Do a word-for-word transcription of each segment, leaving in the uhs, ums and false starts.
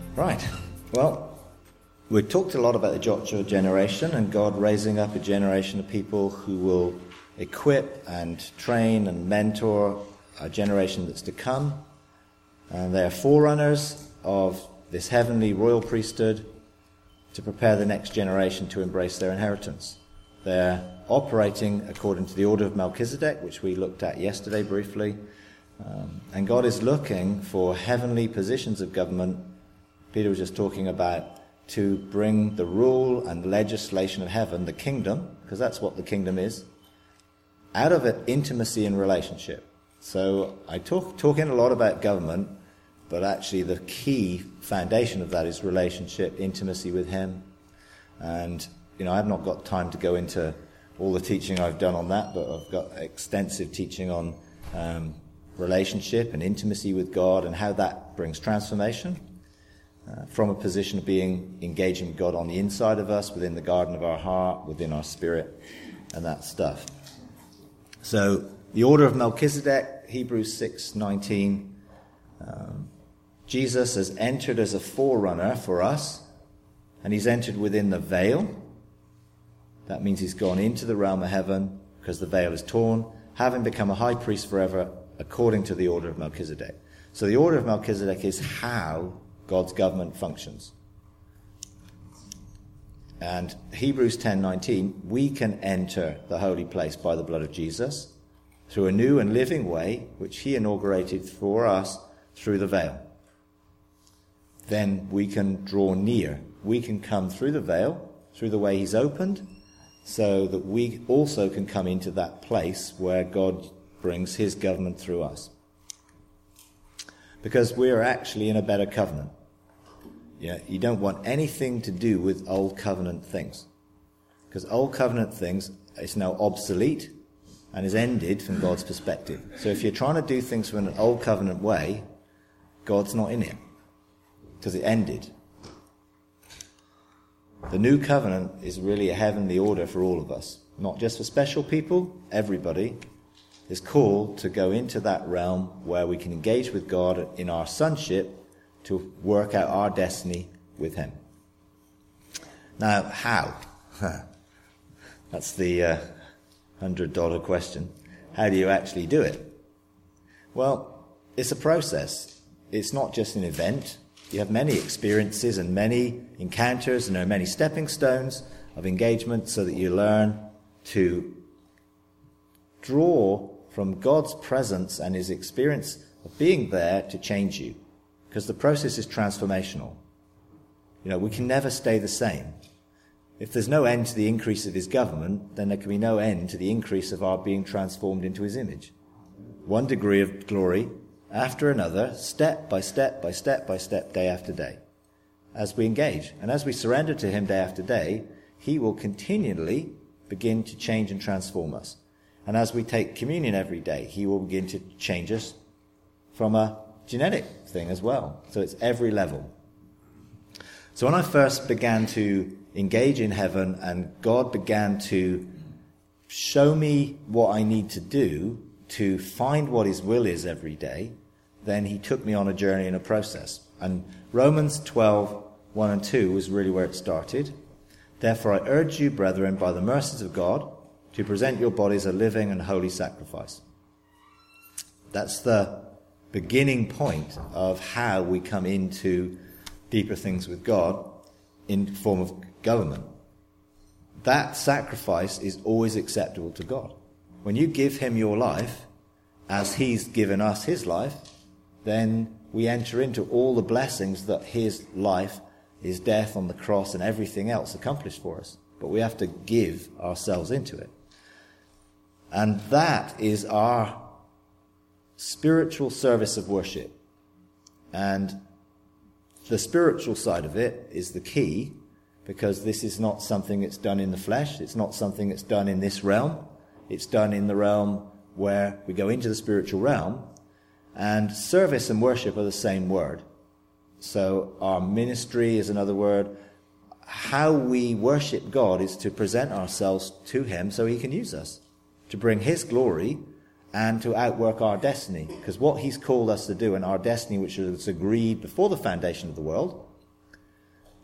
Right. Well, we've talked a lot about the Joshua generation and God raising up a generation of people who will equip and train and mentor a generation that's to come. And they are forerunners of this heavenly royal priesthood to prepare the next generation to embrace their inheritance. They're operating according to the order of Melchizedek, which we looked at yesterday briefly. Um, and God is looking for heavenly positions of government. Peter was just talking about to bring the rule and legislation of heaven, the kingdom, because that's what the kingdom is, out of it, intimacy and relationship. So I talk talking a lot about government, but actually the key foundation of that is relationship, intimacy with him. And, you know, I've not got time to go into all the teaching I've done on that, but I've got extensive teaching on um, relationship and intimacy with God and how that brings transformation uh, from a position of being engaging with God on the inside of us, within the garden of our heart, within our spirit, and that stuff. So the order of Melchizedek, Hebrews six nineteen, um, Jesus has entered as a forerunner for us, and he's entered within the veil. That means he's gone into the realm of heaven because the veil is torn, having become a high priest forever according to the order of Melchizedek. So the order of Melchizedek is how God's government functions. And Hebrews ten nineteen, we can enter the holy place by the blood of Jesus through a new and living way which he inaugurated for us through the veil. Then we can draw near. We can come through the veil, through the way he's opened, so that we also can come into that place where God brings his government through us. Because we are actually in a better covenant. Yeah, you don't want anything to do with old covenant things. Because old covenant things is now obsolete and is ended from God's perspective. So if you're trying to do things from an old covenant way, God's not in it. Because it ended. The new covenant is really a heavenly order for all of us. Not just for special people, everybody is called to go into that realm where we can engage with God in our sonship to work out our destiny with him. Now, how? That's the uh, hundred dollar question. How do you actually do it? Well, it's a process. It's not just an event. You have many experiences and many encounters, and there are many stepping stones of engagement so that you learn to draw from God's presence and his experience of being there to change you. Because the process is transformational. You know, we can never stay the same. If there's no end to the increase of his government, then there can be no end to the increase of our being transformed into his image. One degree of glory after another, step by step by step by step, day after day, as we engage. And as we surrender to him day after day, he will continually begin to change and transform us. And as we take communion every day, he will begin to change us from a genetic thing as well. So it's every level. So when I first began to engage in heaven and God began to show me what I need to do to find what his will is every day, then he took me on a journey and a process. And Romans twelve, one and two was really where it started. Therefore I urge you, brethren, by the mercies of God, to present your bodies a living and holy sacrifice. That's the beginning point of how we come into deeper things with God in form of government. That sacrifice is always acceptable to God. When you give him your life, as he's given us his life, then we enter into all the blessings that his life, his death on the cross and everything else accomplished for us. But we have to give ourselves into it. And that is our spiritual service of worship. And the spiritual side of it is the key, because this is not something that's done in the flesh. It's not something that's done in this realm. It's done in the realm where we go into the spiritual realm. And service and worship are the same word. So our ministry is another word. How we worship God is to present ourselves to him so he can use us, to bring his glory and to outwork our destiny. Because what he's called us to do, and our destiny, which was agreed before the foundation of the world,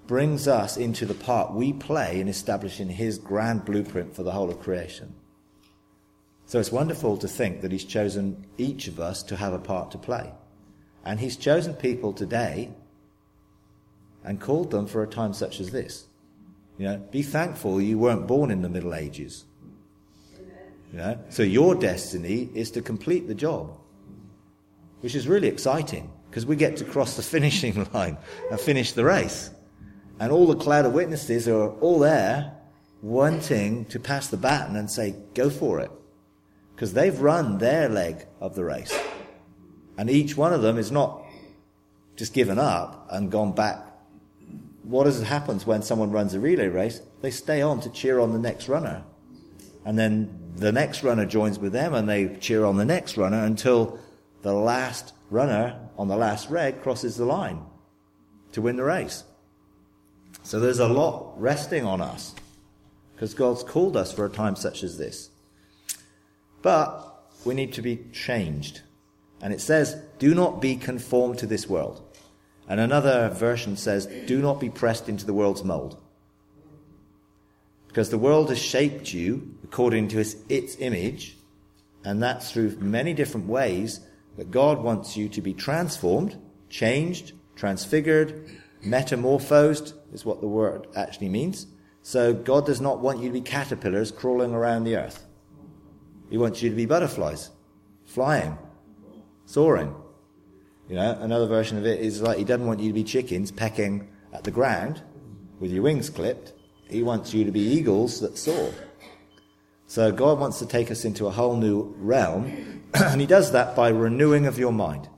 brings us into the part we play in establishing his grand blueprint for the whole of creation. So it's wonderful to think that he's chosen each of us to have a part to play. And he's chosen people today and called them for a time such as this. You know, be thankful you weren't born in the Middle Ages. You know, so your destiny is to complete the job, which is really exciting because we get to cross the finishing line and finish the race. And all the cloud of witnesses are all there wanting to pass the baton and say, go for it. Because they've run their leg of the race. And each one of them is not just given up and gone back. What is, happens when someone runs a relay race? They stay on to cheer on the next runner. And then the next runner joins with them and they cheer on the next runner until the last runner on the last leg crosses the line to win the race. So there's a lot resting on us because God's called us for a time such as this. But we need to be changed. And it says, do not be conformed to this world. And another version says, do not be pressed into the world's mold. Because the world has shaped you according to its, its image, and that's through many different ways that God wants you to be transformed, changed, transfigured, metamorphosed, is what the word actually means. So God does not want you to be caterpillars crawling around the earth. He wants you to be butterflies, flying, soaring. You know, another version of it is like he doesn't want you to be chickens pecking at the ground with your wings clipped. He wants you to be eagles that soar. So God wants to take us into a whole new realm, and he does that by renewing of your mind.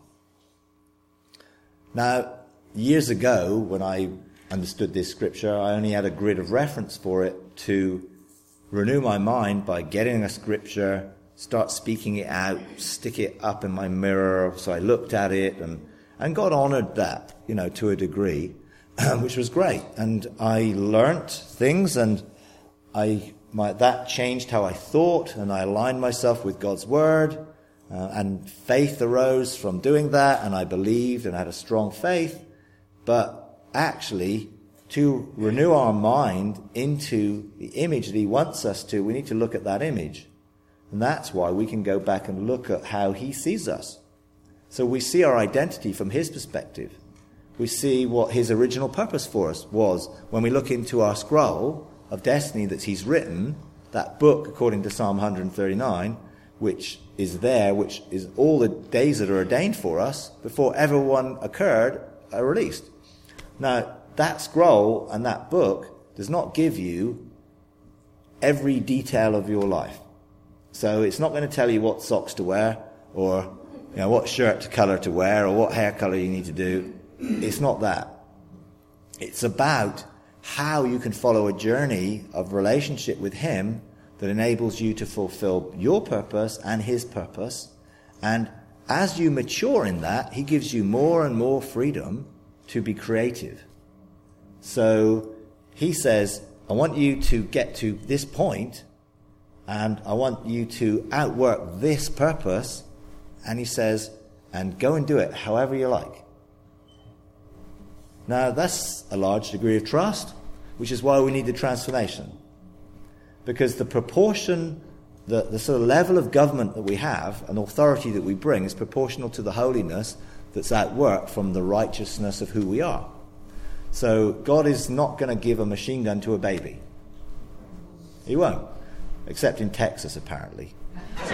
Now, years ago, when I understood this scripture, I only had a grid of reference for it to renew my mind by getting a scripture, start speaking it out, stick it up in my mirror. So I looked at it, and, and God honored that, you know, to a degree, which was great. And I learnt things, and I my, that changed how I thought, and I aligned myself with God's word, uh, and faith arose from doing that, and I believed and had a strong faith. But actually, to renew our mind into the image that he wants us to, we need to look at that image. And that's why we can go back and look at how he sees us. So we see our identity from his perspective. We see what his original purpose for us was. When we look into our scroll of destiny that he's written, that book, according to Psalm one thirty-nine, which is there, which is all the days that are ordained for us before ever one occurred, are released. Now, that scroll and that book does not give you every detail of your life. So it's not going to tell you what socks to wear, or you know, what shirt colour to wear, or what hair colour you need to do. It's not that. It's about how you can follow a journey of relationship with him that enables you to fulfill your purpose and his purpose. And as you mature in that, he gives you more and more freedom to be creative. So he says, I want you to get to this point, and I want you to outwork this purpose. And he says, and go and do it however you like. Now, that's a large degree of trust, which is why we need the transformation. Because the proportion, the, the sort of level of government that we have, and authority that we bring, is proportional to the holiness that's outworked from the righteousness of who we are. So God is not going to give a machine gun to a baby. He won't. Except in Texas, apparently. So.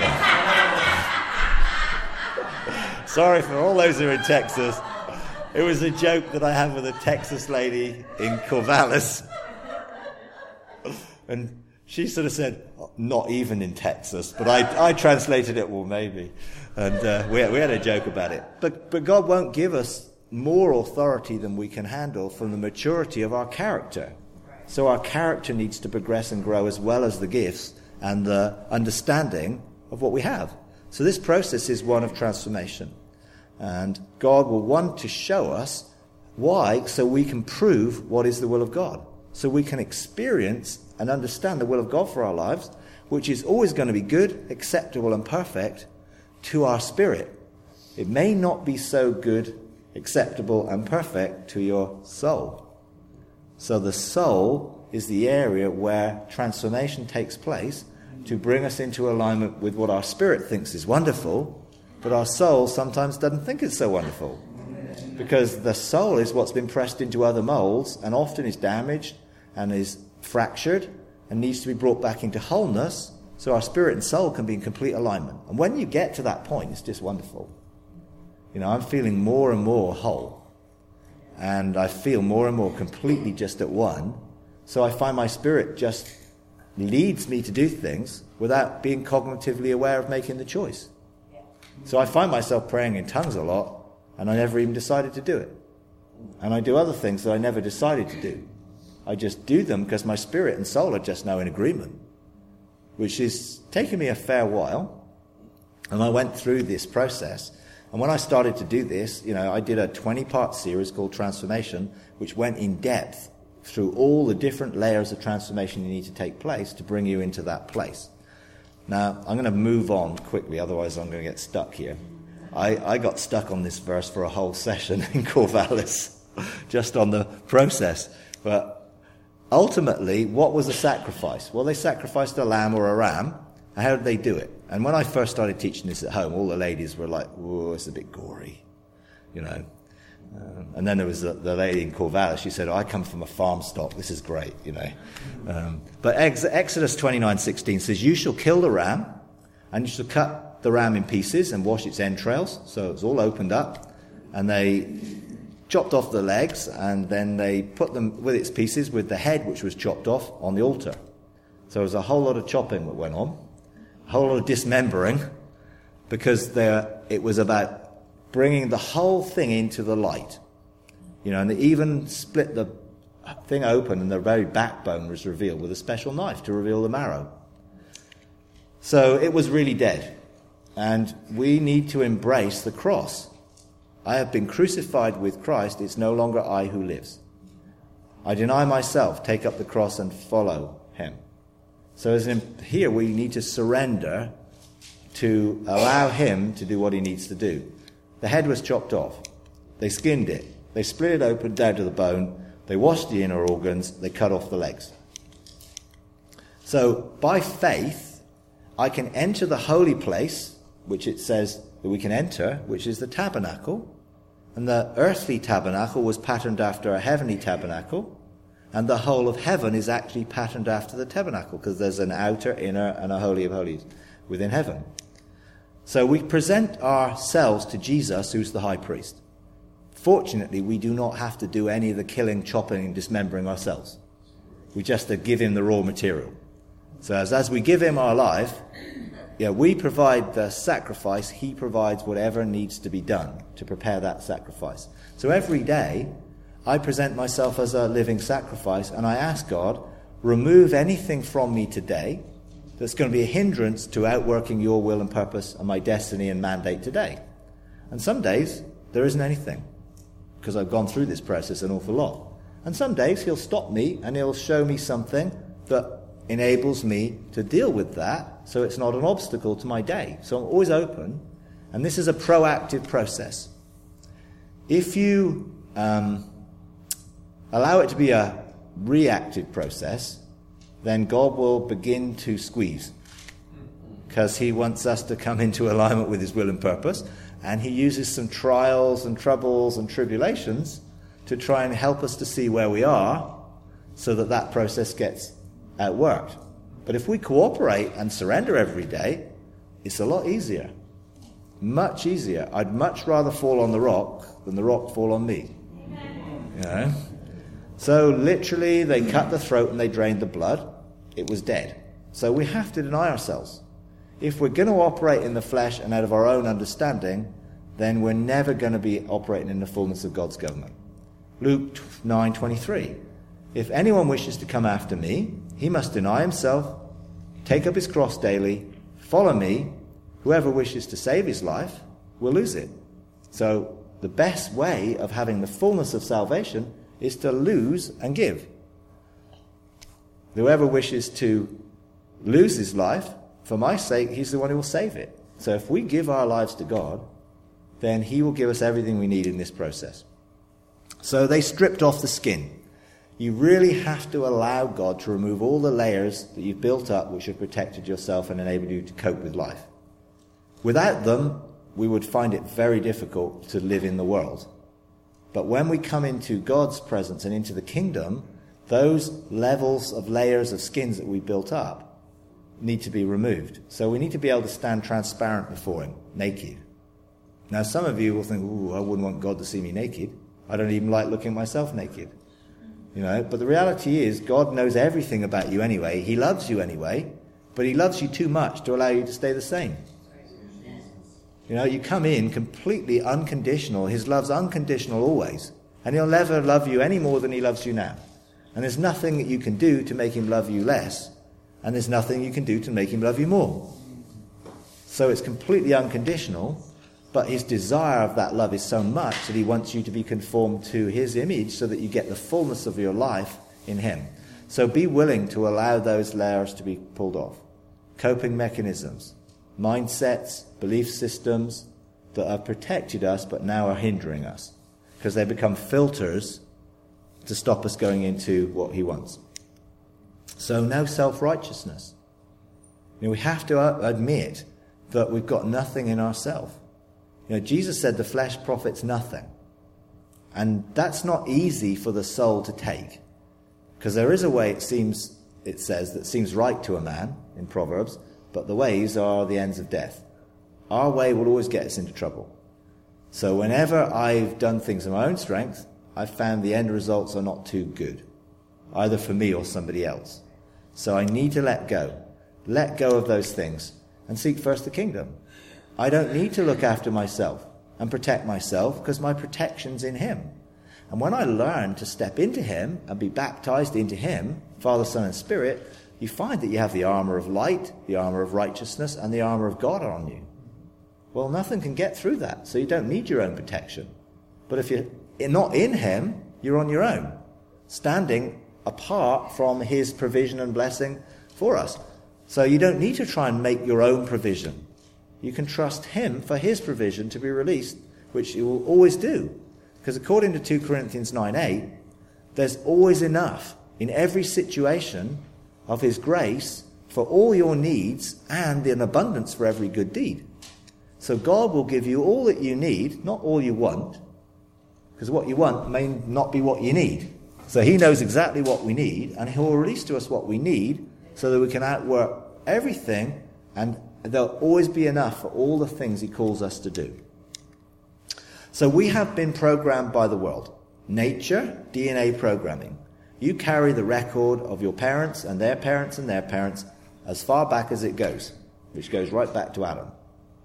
Sorry for all those who are in Texas. It was a joke that I had with a Texas lady in Corvallis. And she sort of said, not even in Texas. But I, I translated it, well, maybe. And uh, we, we had a joke about it. But, but God won't give us more authority than we can handle from the maturity of our character. So our character needs to progress and grow as well as the gifts and the understanding of what we have. So this process is one of transformation. And God will want to show us why, so we can prove what is the will of God. So we can experience and understand the will of God for our lives, which is always going to be good, acceptable, and perfect to our spirit. It may not be so good, acceptable, and perfect to your soul. So the soul is the area where transformation takes place to bring us into alignment with what our spirit thinks is wonderful, but our soul sometimes doesn't think it's so wonderful. Because the soul is what's been pressed into other molds and often is damaged and is fractured and needs to be brought back into wholeness so our spirit and soul can be in complete alignment. And when you get to that point, it's just wonderful. You know, I'm feeling more and more whole. And I feel more and more completely just at one. So I find my spirit just leads me to do things without being cognitively aware of making the choice. So I find myself praying in tongues a lot, and I never even decided to do it. And I do other things that I never decided to do. I just do them because my spirit and soul are just now in agreement, which is taking me a fair while. And I went through this process. And when I started to do this, you know, I did a twenty-part series called Transformation, which went in depth through all the different layers of transformation you need to take place to bring you into that place. Now, I'm going to move on quickly, otherwise I'm going to get stuck here. I, I got stuck on this verse for a whole session in Corvallis, just on the process. But ultimately, what was the sacrifice? Well, they sacrificed a lamb or a ram. How did they do it? And when I first started teaching this at home, all the ladies were like, "Whoa, it's a bit gory," you know. Um, and then there was the, the lady in Corvallis. She said, oh, "I come from a farm stock. This is great," you know. Um, but ex- Exodus twenty-nine sixteen says, "You shall kill the ram, and you shall cut the ram in pieces and wash its entrails." So it's all opened up, and they chopped off the legs, and then they put them with its pieces, with the head which was chopped off, on the altar. So there was a whole lot of chopping that went on. A whole lot of dismembering, because there it was about bringing the whole thing into the light. You know, and they even split the thing open and the very backbone was revealed with a special knife to reveal the marrow. So it was really dead. And we need to embrace the cross. I have been crucified with Christ. It's no longer I who lives. I deny myself, take up the cross and follow him. So as in, here we need to surrender to allow him to do what he needs to do. The head was chopped off. They skinned it. They split it open down to the bone. They washed the inner organs. They cut off the legs. So by faith, I can enter the holy place, which it says that we can enter, which is the tabernacle. And the earthly tabernacle was patterned after a heavenly tabernacle. And the whole of heaven is actually patterned after the tabernacle, because there's an outer, inner, and a holy of holies within heaven. So we present ourselves to Jesus, who's the high priest. Fortunately, we do not have to do any of the killing, chopping, and dismembering ourselves. We just uh, give him the raw material. So as, as we give him our life, yeah, we provide the sacrifice. He provides whatever needs to be done to prepare that sacrifice. So every day, I present myself as a living sacrifice, and I ask God, remove anything from me today that's going to be a hindrance to outworking your will and purpose and my destiny and mandate today. And some days, there isn't anything, because I've gone through this process an awful lot. And some days, he'll stop me, and he'll show me something that enables me to deal with that, so it's not an obstacle to my day. So I'm always open, and this is a proactive process. If you Um, allow it to be a reactive process, then God will begin to squeeze, because he wants us to come into alignment with his will and purpose, and he uses some trials and troubles and tribulations to try and help us to see where we are, so that that process gets outworked. But if we cooperate and surrender every day, it's a lot easier. Much easier. I'd much rather fall on the rock than the rock fall on me. You know? So literally, they cut the throat and they drained the blood. It was dead. So we have to deny ourselves. If we're going to operate in the flesh and out of our own understanding, then we're never going to be operating in the fullness of God's government. Luke nine twenty-three. If anyone wishes to come after me, he must deny himself, take up his cross daily, follow me. Whoever wishes to save his life will lose it. So the best way of having the fullness of salvation is to lose and give. Whoever wishes to lose his life, for my sake, he's the one who will save it. So if we give our lives to God, then he will give us everything we need in this process. So they stripped off the skin. You really have to allow God to remove all the layers that you've built up which have protected yourself and enabled you to cope with life. Without them, we would find it very difficult to live in the world. But when we come into God's presence and into the kingdom, those levels of layers of skins that we built up need to be removed. So we need to be able to stand transparent before him, naked. Now some of you will think, ooh, I wouldn't want God to see me naked. I don't even like looking at myself naked. You know, but the reality is God knows everything about you anyway. He loves you anyway, but he loves you too much to allow you to stay the same. You know, you come in completely unconditional. His love's unconditional always. And he'll never love you any more than he loves you now. And there's nothing that you can do to make him love you less. And there's nothing you can do to make him love you more. So it's completely unconditional. But his desire of that love is so much that he wants you to be conformed to his image so that you get the fullness of your life in him. So be willing to allow those layers to be pulled off. Coping mechanisms, mindsets, belief systems that have protected us but now are hindering us because they become filters to stop us going into what he wants. So no self-righteousness. You know, we have to admit that we've got nothing in ourselves. You know, Jesus said the flesh profits nothing. And that's not easy for the soul to take. Because there is a way, it seems, it says, that seems right to a man in Proverbs, but the ways are the ends of death. Our way will always get us into trouble. So whenever I've done things in my own strength, I've found the end results are not too good, either for me or somebody else. So I need to let go. Let go of those things and seek first the kingdom. I don't need to look after myself and protect myself because my protection's in him. And when I learn to step into him and be baptized into him, Father, Son, and Spirit, you find that you have the armor of light, the armor of righteousness, and the armor of God on you. Well, nothing can get through that, so you don't need your own protection. But if you're not in him, you're on your own, standing apart from his provision and blessing for us. So you don't need to try and make your own provision. You can trust him for his provision to be released, which he will always do. Because according to two Corinthians nine eight, there's always enough in every situation of his grace for all your needs and an abundance for every good deed. So God will give you all that you need, not all you want, because what you want may not be what you need. So he knows exactly what we need, and he will release to us what we need so that we can outwork everything, and there'll always be enough for all the things he calls us to do. So we have been programmed by the world. Nature, D N A programming. You carry the record of your parents and their parents and their parents as far back as it goes, which goes right back to Adam.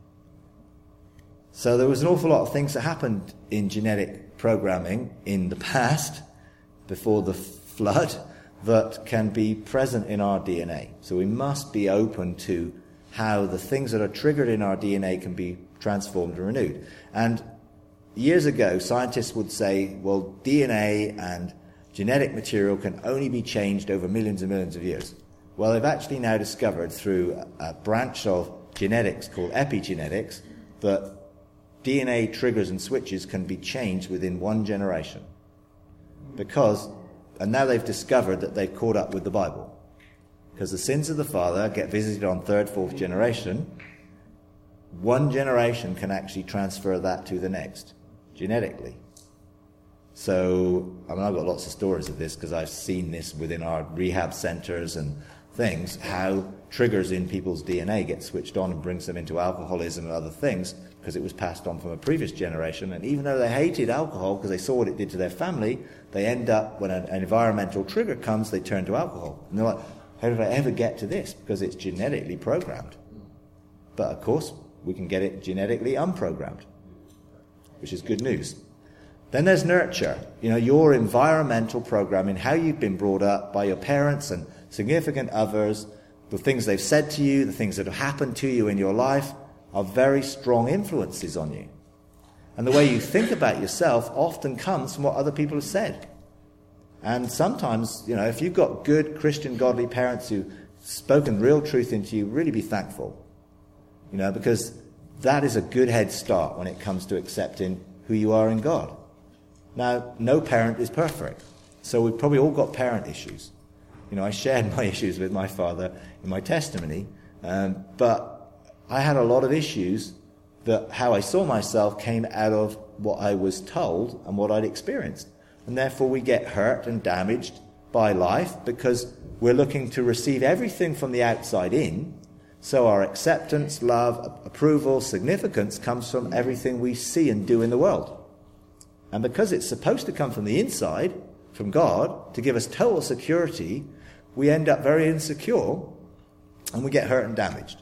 So there was an awful lot of things that happened in genetic programming in the past, before the flood, that can be present in our D N A. So we must be open to how the things that are triggered in our D N A can be transformed and renewed. And years ago, scientists would say, well, D N A and genetic material can only be changed over millions and millions of years. Well, they've actually now discovered through a branch of genetics called epigenetics that D N A triggers and switches can be changed within one generation. Because, and now they've discovered that they've caught up with the Bible. Because the sins of the father get visited on third, fourth generation. One generation can actually transfer that to the next, genetically. So, I mean, I've got lots of stories of this because I've seen this within our rehab centers and things, how triggers in people's D N A get switched on and brings them into alcoholism and other things because it was passed on from a previous generation. And even though they hated alcohol because they saw what it did to their family, they end up, when an, an environmental trigger comes, they turn to alcohol. And they're like, how did I ever get to this? Because it's genetically programmed. But of course, we can get it genetically unprogrammed, which is good news. Then there's nurture. You know, your environmental programming, how you've been brought up by your parents and significant others, the things they've said to you, the things that have happened to you in your life are very strong influences on you. And the way you think about yourself often comes from what other people have said. And sometimes, you know, if you've got good Christian godly parents who've spoken real truth into you, really be thankful. You know, because that is a good head start when it comes to accepting who you are in God. Now, no parent is perfect. So we've probably all got parent issues. You know, I shared my issues with my father in my testimony, um, but I had a lot of issues that how I saw myself came out of what I was told and what I'd experienced. And therefore we get hurt and damaged by life because we're looking to receive everything from the outside in. So our acceptance, love, approval, significance comes from everything we see and do in the world. And because it's supposed to come from the inside, from God, to give us total security, we end up very insecure and we get hurt and damaged.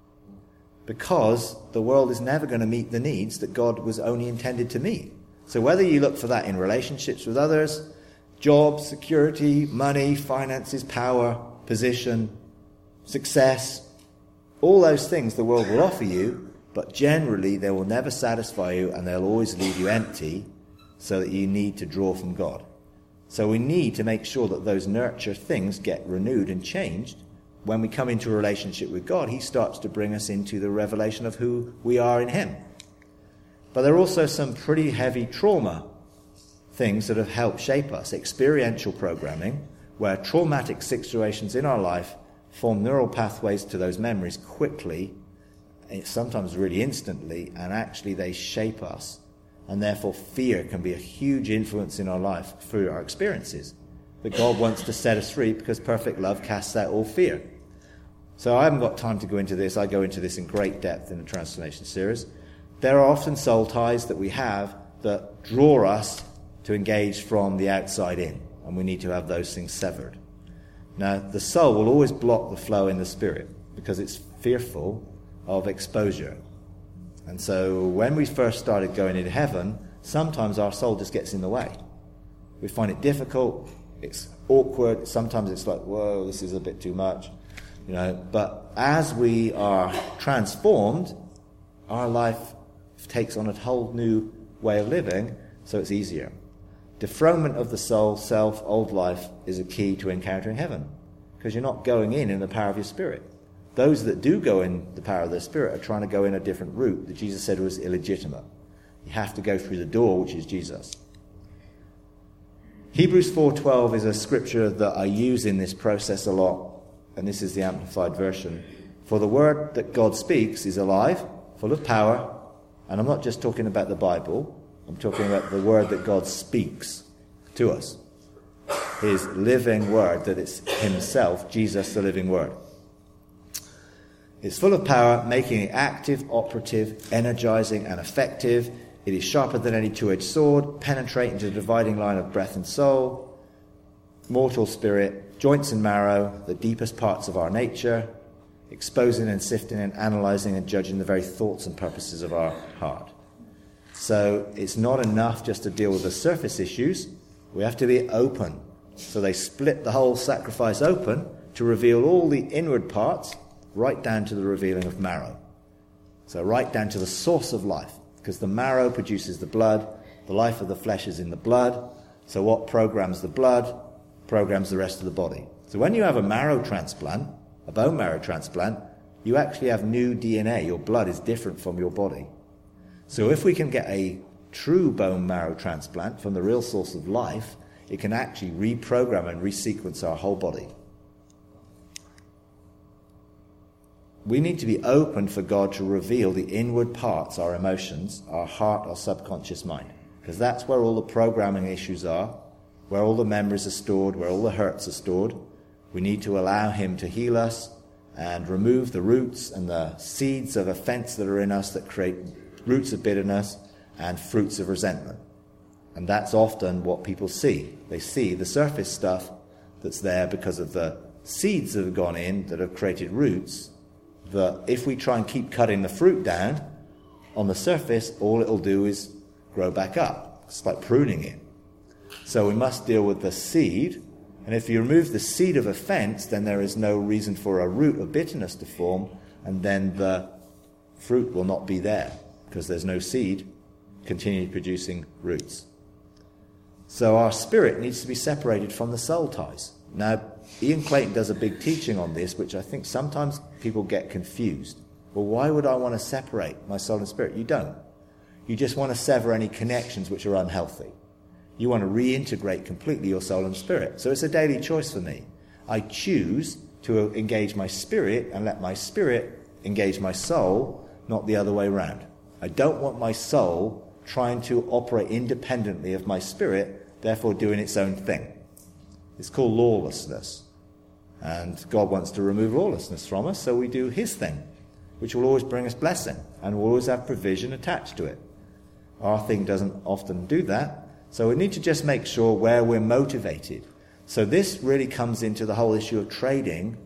Because the world is never going to meet the needs that God was only intended to meet. So whether you look for that in relationships with others, jobs, security, money, finances, power, position, success, all those things the world will offer you, but generally they will never satisfy you and they'll always leave you empty, so that you need to draw from God. So we need to make sure that those nurture things get renewed and changed. When we come into a relationship with God, he starts to bring us into the revelation of who we are in him. But there are also some pretty heavy trauma things that have helped shape us. Experiential programming, where traumatic situations in our life form neural pathways to those memories quickly, sometimes really instantly, and actually they shape us. And therefore fear can be a huge influence in our life through our experiences. But God wants to set us free because perfect love casts out all fear. So I haven't got time to go into this. I go into this in great depth in the Transformation series. There are often soul ties that we have that draw us to engage from the outside in. And we need to have those things severed. Now, the soul will always block the flow in the spirit because it's fearful of exposure. And so when we first started going into heaven, sometimes our soul just gets in the way. We find it difficult, it's awkward, sometimes it's like, whoa, this is a bit too much. You know, but as we are transformed, our life takes on a whole new way of living, so it's easier. Dethronement of the soul, self, old life is a key to encountering heaven, because you're not going in in the power of your spirit. Those that do go in the power of their spirit are trying to go in a different route that Jesus said was illegitimate. You have to go through the door, which is Jesus. Hebrews four twelve is a scripture that I use in this process a lot, and this is the Amplified Version. For the word that God speaks is alive, full of power, and I'm not just talking about the Bible, I'm talking about the word that God speaks to us. His living word, that it's himself, Jesus the living word. It's full of power, making it active, operative, energizing, and effective. It is sharper than any two-edged sword, penetrating to the dividing line of breath and soul, mortal spirit, joints and marrow, the deepest parts of our nature, exposing and sifting and analyzing and judging the very thoughts and purposes of our heart. So it's not enough just to deal with the surface issues. We have to be open. So they split the whole sacrifice open to reveal all the inward parts, right down to the revealing of marrow. So right down to the source of life, because the marrow produces the blood, the life of the flesh is in the blood, so what programs the blood programs the rest of the body. So when you have a marrow transplant, a bone marrow transplant, you actually have new D N A. Your blood is different from your body. So if we can get a true bone marrow transplant from the real source of life, it can actually reprogram and resequence our whole body. We need to be open for God to reveal the inward parts, our emotions, our heart, our subconscious mind. Because that's where all the programming issues are, where all the memories are stored, where all the hurts are stored. We need to allow him to heal us and remove the roots and the seeds of offense that are in us that create roots of bitterness and fruits of resentment. And that's often what people see. They see the surface stuff that's there because of the seeds that have gone in that have created roots, that if we try and keep cutting the fruit down on the surface, all it'll do is grow back up. It's like pruning it. So we must deal with the seed, and if you remove the seed of offense, then there is no reason for a root of bitterness to form, and then the fruit will not be there, because there's no seed continually producing roots. So our spirit needs to be separated from the soul ties. Now, Ian Clayton does a big teaching on this, which I think sometimes people get confused. Well, why would I want to separate my soul and spirit? You don't. You just want to sever any connections which are unhealthy. You want to reintegrate completely your soul and spirit. So it's a daily choice for me. I choose to engage my spirit and let my spirit engage my soul, not the other way around. I don't want my soul trying to operate independently of my spirit, therefore doing its own thing. It's called lawlessness. And God wants to remove lawlessness from us, so we do his thing, which will always bring us blessing and will always have provision attached to it. Our thing doesn't often do that, so we need to just make sure where we're motivated. So this really comes into the whole issue of trading,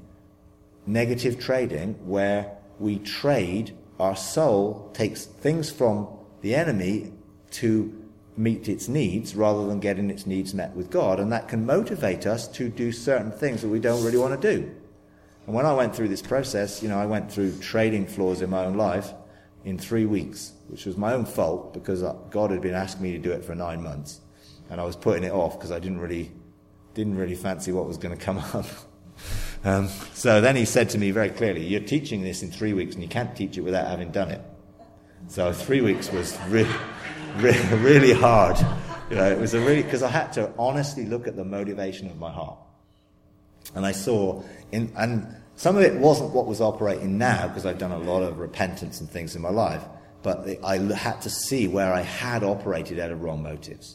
negative trading, where we trade, our soul takes things from the enemy to meet its needs rather than getting its needs met with God, and that can motivate us to do certain things that we don't really want to do. And when I went through this process, you know, I went through trading floors in my own life in three weeks, which was my own fault because God had been asking me to do it for nine months, and I was putting it off because I didn't really didn't really fancy what was going to come up. um, so then he said to me very clearly, "You're teaching this in three weeks, and you can't teach it without having done it." So three weeks was really, really, really hard. You know, it was a really because I had to honestly look at the motivation of my heart, and I saw in and some of it wasn't what was operating now because I've done a lot of repentance and things in my life, but I had to see where I had operated out of wrong motives,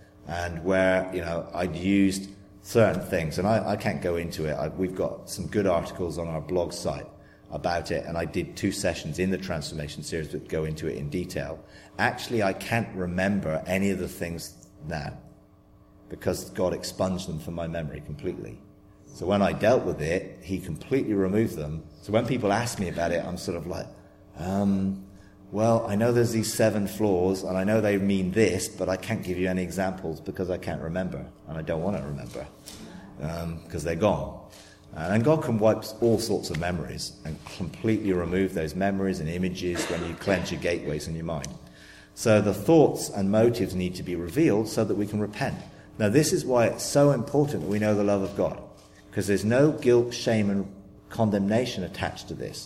and where you know I'd used certain things, and I, I can't go into it. I, we've got some good articles on our blog site about it, and I did two sessions in the Transformation series that go into it in detail. Actually, I can't remember any of the things now because God expunged them from my memory completely. So when I dealt with it, he completely removed them. So when people ask me about it, I'm sort of like, um, well, I know there's these seven flaws, and I know they mean this, but I can't give you any examples because I can't remember, and I don't want to remember because um, they're gone. And God can wipe all sorts of memories and completely remove those memories and images when you cleanse your gateways in your mind. So the thoughts and motives need to be revealed so that we can repent. Now this is why it's so important that we know the love of God, because there's no guilt, shame and condemnation attached to this.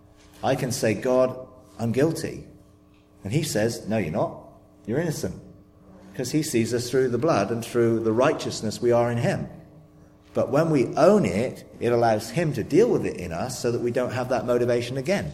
I can say, God, I'm guilty. And he says, no, you're not. You're innocent. Because he sees us through the blood and through the righteousness we are in him. But when we own it, it allows him to deal with it in us so that we don't have that motivation again.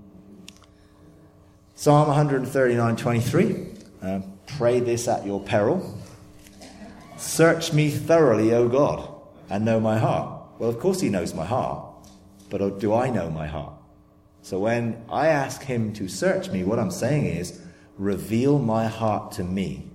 Psalm one thirty-nine twenty-three. Uh, pray this at your peril. Search me thoroughly, O God, and know my heart. Well, of course he knows my heart. But do I know my heart? So when I ask him to search me, what I'm saying is, reveal my heart to me.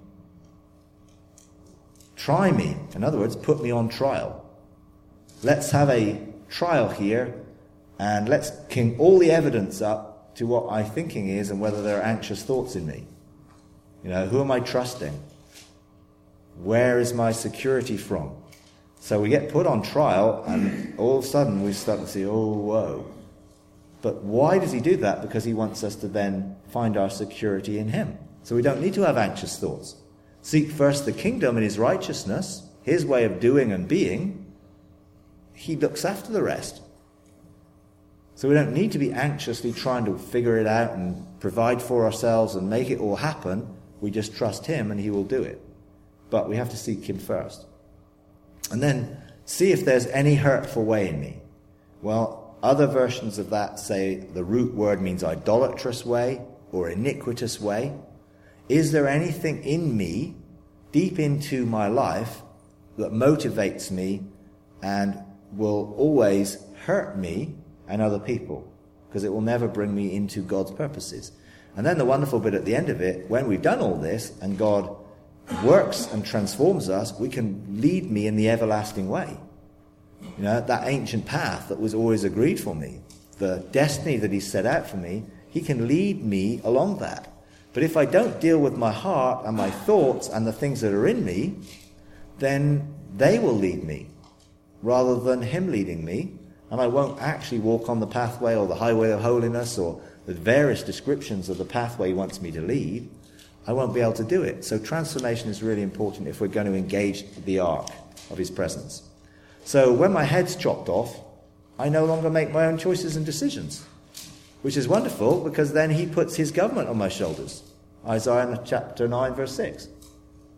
Try me. In other words, put me on trial. Let's have a trial here, and let's king all the evidence up to what my thinking is and whether there are anxious thoughts in me. You know, who am I trusting? Where is my security from? So we get put on trial, and all of a sudden we start to see, oh, whoa. But why does he do that? Because he wants us to then find our security in him. So we don't need to have anxious thoughts. Seek first the kingdom and his righteousness, his way of doing and being. He looks after the rest. So we don't need to be anxiously trying to figure it out and provide for ourselves and make it all happen. We just trust him and he will do it. But we have to seek him first. And then see if there's any hurtful way in me. Well, other versions of that say the root word means idolatrous way or iniquitous way. Is there anything in me, deep into my life, that motivates me and will always hurt me and other people? Because it will never bring me into God's purposes. And then the wonderful bit at the end of it, when we've done all this and God works and transforms us, we can lead me in the everlasting way. You know, that ancient path that was always agreed for me, the destiny that he set out for me, he can lead me along that. But if I don't deal with my heart and my thoughts and the things that are in me, then they will lead me rather than him leading me, and I won't actually walk on the pathway or the highway of holiness or the various descriptions of the pathway he wants me to lead. I won't be able to do it. So transformation is really important if we're going to engage the ark of his presence. So when my head's chopped off, I no longer make my own choices and decisions, which is wonderful because then he puts his government on my shoulders. Isaiah chapter nine verse six.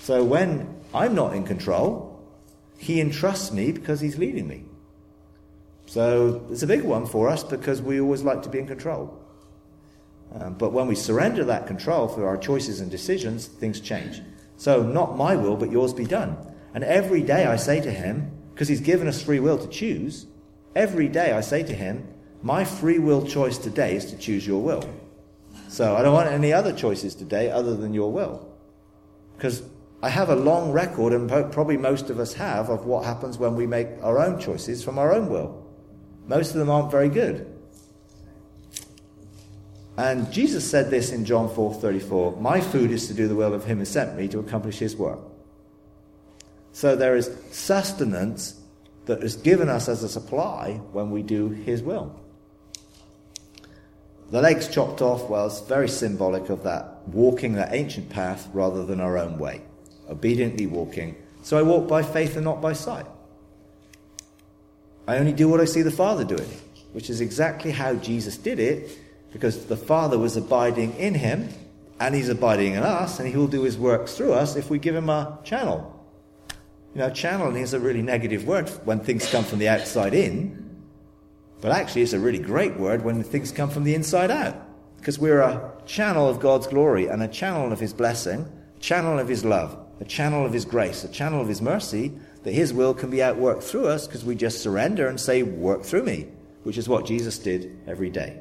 So when I'm not in control, he entrusts me because he's leading me. So it's a big one for us because we always like to be in control. Um, but when we surrender that control through our choices and decisions, things change. So not my will, but yours be done. And every day I say to him, because he's given us free will to choose, every day I say to him, my free will choice today is to choose your will. So I don't want any other choices today other than your will. Because I have a long record, and probably most of us have, of what happens when we make our own choices from our own will. Most of them aren't very good. And Jesus said this in John four thirty-four, my food is to do the will of him who sent me to accomplish his work. So there is sustenance that is given us as a supply when we do his will. The legs chopped off, well, it's very symbolic of that walking that ancient path rather than our own way. Obediently walking. So I walk by faith and not by sight. I only do what I see the Father doing, which is exactly how Jesus did it, because the Father was abiding in him, and he's abiding in us, and he will do his works through us if we give him a channel. You know, channeling is a really negative word when things come from the outside in, but actually it's a really great word when things come from the inside out, because we're a channel of God's glory and a channel of his blessing, a channel of his love, a channel of his grace, a channel of his mercy, that his will can be outworked through us because we just surrender and say, work through me, which is what Jesus did every day.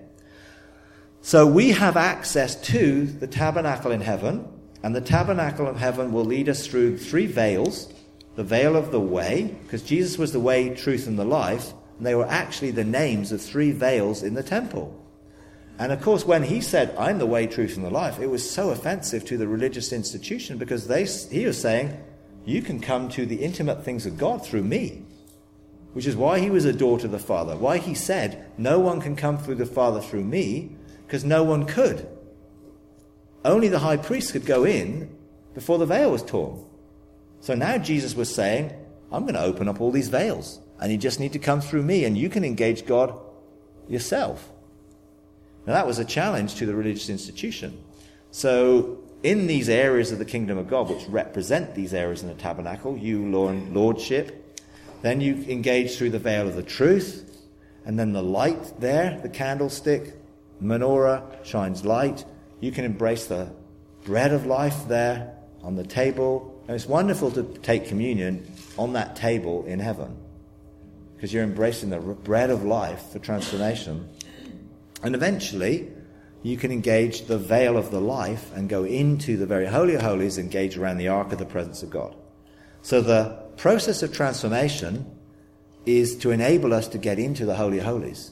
So we have access to the tabernacle in heaven, and the tabernacle of heaven will lead us through three veils. The veil of the way, because Jesus was the way, truth, and the life, and they were actually the names of three veils in the temple. And of course, when he said, I'm the way, truth, and the life, it was so offensive to the religious institution because they, he was saying, you can come to the intimate things of God through me. Which is why he was a door to the Father. Why he said, no one can come through the Father through me, because no one could. Only the high priest could go in before the veil was torn. So now Jesus was saying, I'm going to open up all these veils, and you just need to come through me, and you can engage God yourself. Now that was a challenge to the religious institution. So in these areas of the kingdom of God, which represent these areas in the tabernacle, you learn lordship. Then you engage through the veil of the truth, and then the light there, the candlestick, menorah shines light. You can embrace the bread of life there on the table. And it's wonderful to take communion on that table in heaven, because you're embracing the bread of life for transformation. And eventually, you can engage the veil of the life and go into the very Holy of Holies, engage around the ark of the presence of God. So the process of transformation is to enable us to get into the Holy of Holies.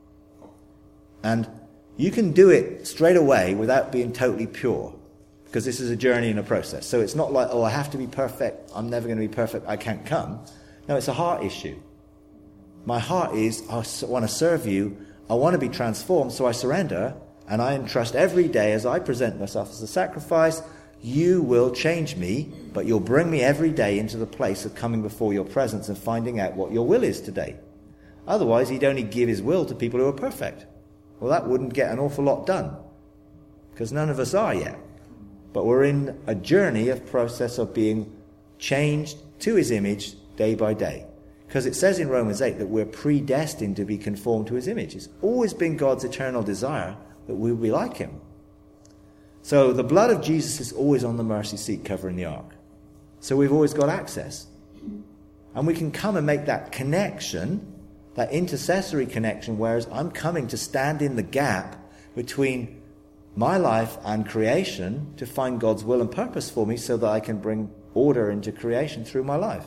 And you can do it straight away without being totally pure, because this is a journey and a process. So it's not like, oh, I have to be perfect, I'm never going to be perfect, I can't come. No, it's a heart issue. My heart is, I want to serve you, I want to be transformed, so I surrender, and I entrust every day as I present myself as a sacrifice. You will change me, but you'll bring me every day into the place of coming before your presence and finding out what your will is today. Otherwise, he'd only give his will to people who are perfect. Well, that wouldn't get an awful lot done, because none of us are yet. But we're in a journey of process of being changed to his image day by day. Because it says in Romans eight that we're predestined to be conformed to his image. It's always been God's eternal desire that we will be like him. So the blood of Jesus is always on the mercy seat covering the ark. So we've always got access. And we can come and make that connection, that intercessory connection, whereas I'm coming to stand in the gap between my life and creation to find God's will and purpose for me so that I can bring order into creation through my life.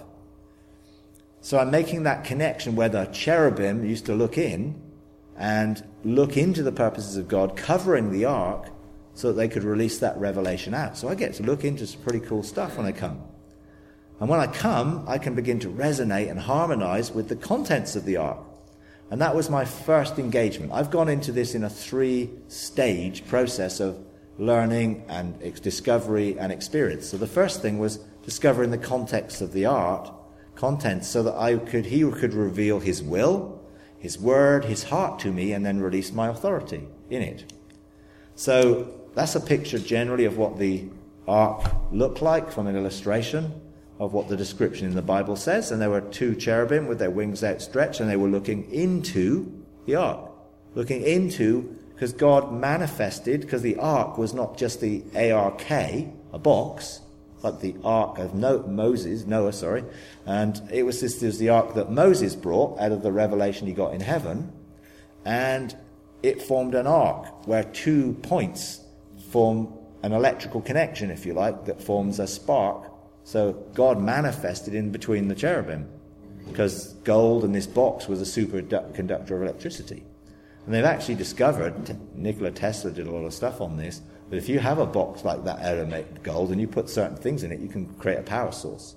So I'm making that connection where the cherubim used to look in and look into the purposes of God, covering the ark so that they could release that revelation out. So I get to look into some pretty cool stuff when I come. And when I come, I can begin to resonate and harmonize with the contents of the ark. And that was my first engagement. I've gone into this in a three-stage process of learning and discovery and experience. So the first thing was discovering the context of the art, contents, so that I could, he could reveal his will, his word, his heart to me, and then release my authority in it. So that's a picture generally of what the ark look like from an illustration of what the description in the Bible says. And there were two cherubim with their wings outstretched, and they were looking into the ark. Looking into, because God manifested, because the ark was not just the A R K, a box, like the ark of no- Moses, Noah, sorry. And it was this, this was the ark that Moses brought out of the revelation he got in heaven. And it formed an arc where two points form an electrical connection, if you like, that forms a spark. So God manifested in between the cherubim, because gold in this box was a superconductor of electricity. And they've actually discovered, Nikola Tesla did a lot of stuff on this, that if you have a box like that out of gold and you put certain things in it, you can create a power source.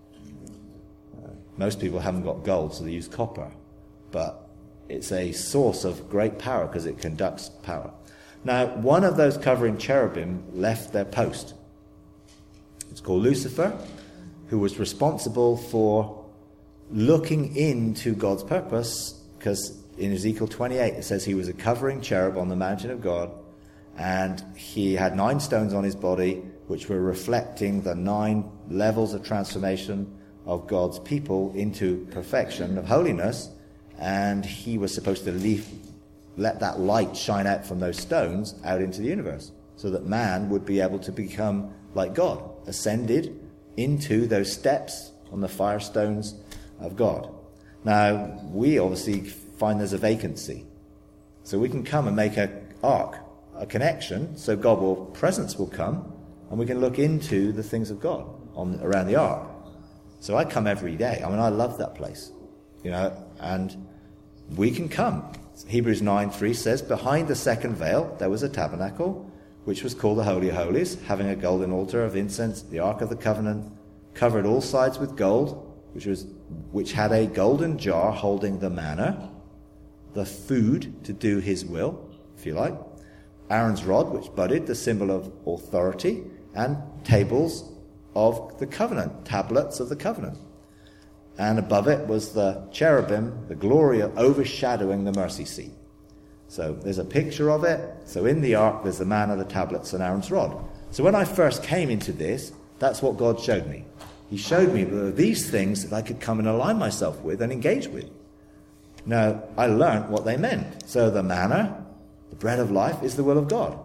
Uh, most people haven't got gold, so they use copper. But it's a source of great power because it conducts power. Now, one of those covering cherubim left their post. It's called Lucifer, who was responsible for looking into God's purpose, because in Ezekiel twenty-eight it says he was a covering cherub on the mountain of God, and he had nine stones on his body which were reflecting the nine levels of transformation of God's people into perfection of holiness. And he was supposed to leave, let that light shine out from those stones out into the universe, so that man would be able to become like God, ascended into those steps on the fire stones of God. Now, we obviously find there's a vacancy. So we can come and make a ark, a connection, so God will, presence will come, and we can look into the things of God on around the ark. So I come every day. I mean, I love that place, you know, and we can come. Hebrews nine three says, behind the second veil there was a tabernacle, which was called the Holy of Holies, having a golden altar of incense, the Ark of the Covenant, covered all sides with gold, which was which had a golden jar holding the manna, the food to do his will, if you like, Aaron's rod, which budded, the symbol of authority, and tables of the covenant, tablets of the covenant. And above it was the cherubim, the glory of overshadowing the mercy seat. So there's a picture of it. So in the ark, there's the manna, the tablets, and Aaron's rod. So when I first came into this, that's what God showed me. He showed me that there were these things that I could come and align myself with and engage with. Now, I learned what they meant. So the manna, the bread of life, is the will of God.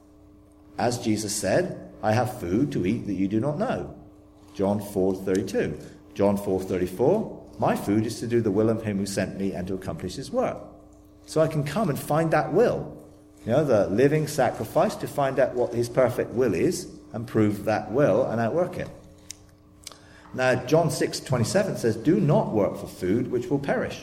As Jesus said, I have food to eat that you do not know. John four thirty-two. John four thirty-four, my food is to do the will of him who sent me and to accomplish his work. So I can come and find that will, you know, the living sacrifice, to find out what his perfect will is and prove that will and outwork it. Now, John six twenty-seven says, do not work for food which will perish,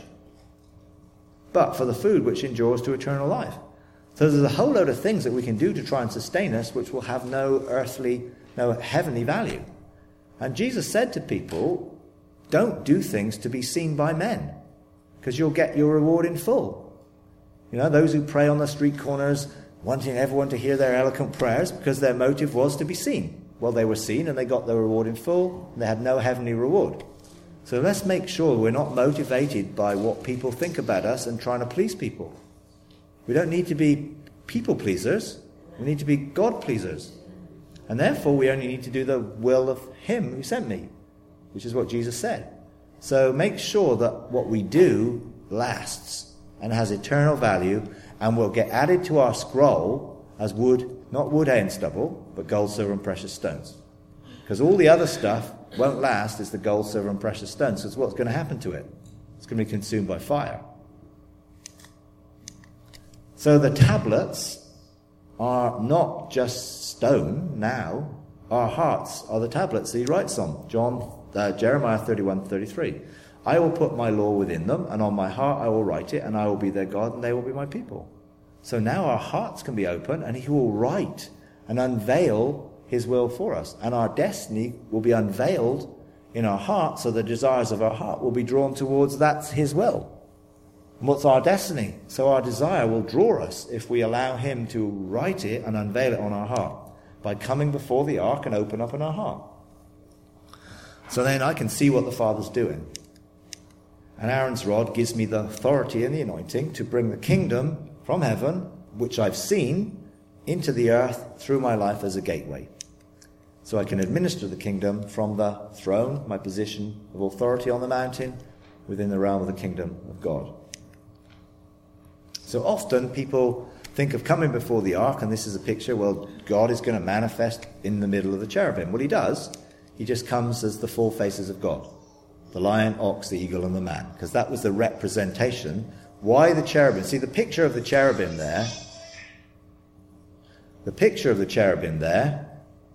but for the food which endures to eternal life. So there's a whole load of things that we can do to try and sustain us which will have no earthly, no heavenly value. And Jesus said to people, don't do things to be seen by men, because you'll get your reward in full. You know, those who pray on the street corners, wanting everyone to hear their eloquent prayers because their motive was to be seen. Well, they were seen and they got their reward in full, and they had no heavenly reward. So let's make sure we're not motivated by what people think about us and trying to please people. We don't need to be people pleasers. We need to be God pleasers. And therefore, we only need to do the will of him who sent me, which is what Jesus said. So make sure that what we do lasts and has eternal value and will get added to our scroll as wood, not wood, hay and stubble, but gold, silver and precious stones. Because all the other stuff won't last as the gold, silver and precious stones. So what's going to happen to it? It's going to be consumed by fire. So the tablets are not just stone now. Our hearts are the tablets that he writes on. John, uh, Jeremiah thirty-one thirty-three. I will put my law within them, and on my heart I will write it, and I will be their God, and they will be my people. So now our hearts can be open, and he will write and unveil his will for us. And our destiny will be unveiled in our heart, so the desires of our heart will be drawn towards that's his will. And what's our destiny? So our desire will draw us if we allow him to write it and unveil it on our heart by coming before the ark and open up in our heart. So then I can see what the Father's doing. And Aaron's rod gives me the authority and the anointing to bring the kingdom from heaven, which I've seen, into the earth through my life as a gateway. so I can administer the kingdom from the throne, my position of authority on the mountain, within the realm of the kingdom of God. So often people think of coming before the ark, and this is a picture, well, God is going to manifest in the middle of the cherubim. Well, he does. He just comes as the four faces of God. The lion, ox, the eagle, and the man. Because that was the representation. Why the cherubim? See, the picture of the cherubim there, the picture of the cherubim there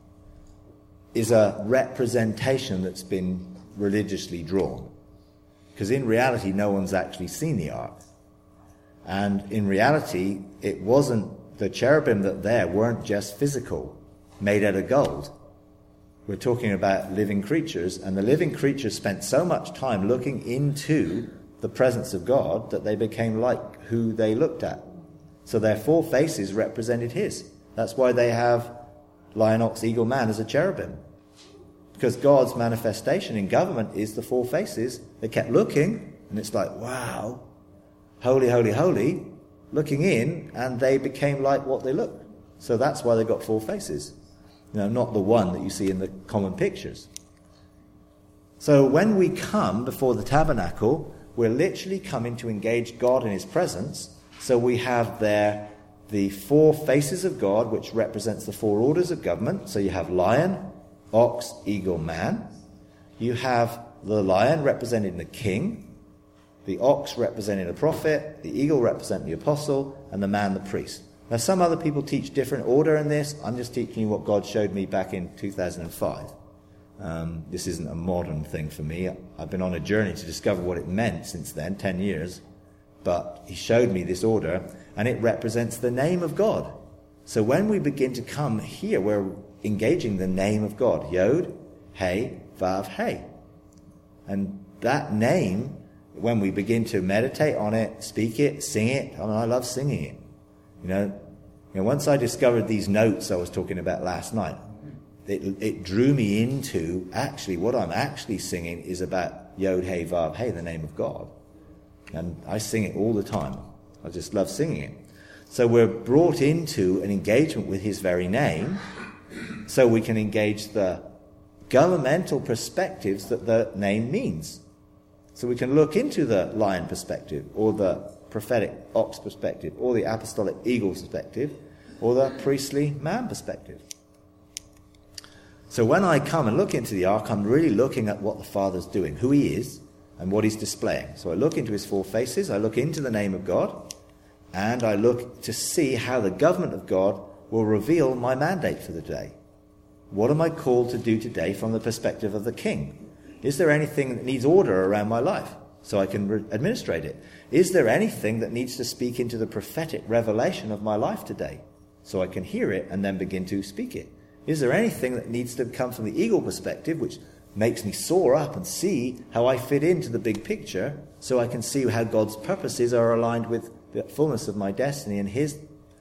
is a representation that's been religiously drawn. Because in reality, no one's actually seen the ark. And in reality, it wasn't, the cherubim that there weren't just physical, made out of gold. We're talking about living creatures, and the living creatures spent so much time looking into the presence of God that they became like who they looked at. So their four faces represented his. That's why they have lion, ox, eagle, man as a cherubim. Because God's manifestation in government is the four faces. They kept looking, and it's like, wow, holy, holy, holy, looking in, and they became like what they look. So that's why they got four faces. You know, not the one that you see in the common pictures. So when we come before the tabernacle, we're literally coming to engage God in his presence. So we have there the four faces of God, which represents the four orders of government. So you have lion, ox, eagle, man. You have the lion representing the king, the ox representing the prophet, the eagle representing the apostle, and the man the priest. Now, some other people teach different order in this. I'm just teaching you what God showed me back in two thousand five. Um, this isn't a modern thing for me. I've been on a journey to discover what it meant since then, ten years. But he showed me this order, and it represents the name of God. So when we begin to come here, we're engaging the name of God. Yod, He, Vav, He. And that name, when we begin to meditate on it, speak it, sing it, I mean, I love singing it. You know, you know, once I discovered these notes I was talking about last night, it, it drew me into actually what I'm actually singing is about Yod, He, Vav, He, the name of God. And I sing it all the time. I just love singing it. So we're brought into an engagement with his very name so we can engage the governmental perspectives that the name means. So we can look into the lion perspective, or the prophetic ox perspective, or the apostolic eagle perspective, or the priestly man perspective. So when I come and look into the ark, I'm really looking at what the Father's doing, who he is, and what he's displaying. So I look into his four faces, I look into the name of God, and I look to see how the government of God will reveal my mandate for the day. What am I called to do today from the perspective of the king? Is there anything that needs order around my life so I can re- administrate it? Is there anything that needs to speak into the prophetic revelation of my life today so I can hear it and then begin to speak it? Is there anything that needs to come from the eagle perspective, which makes me soar up and see how I fit into the big picture so I can see how God's purposes are aligned with the fullness of my destiny and his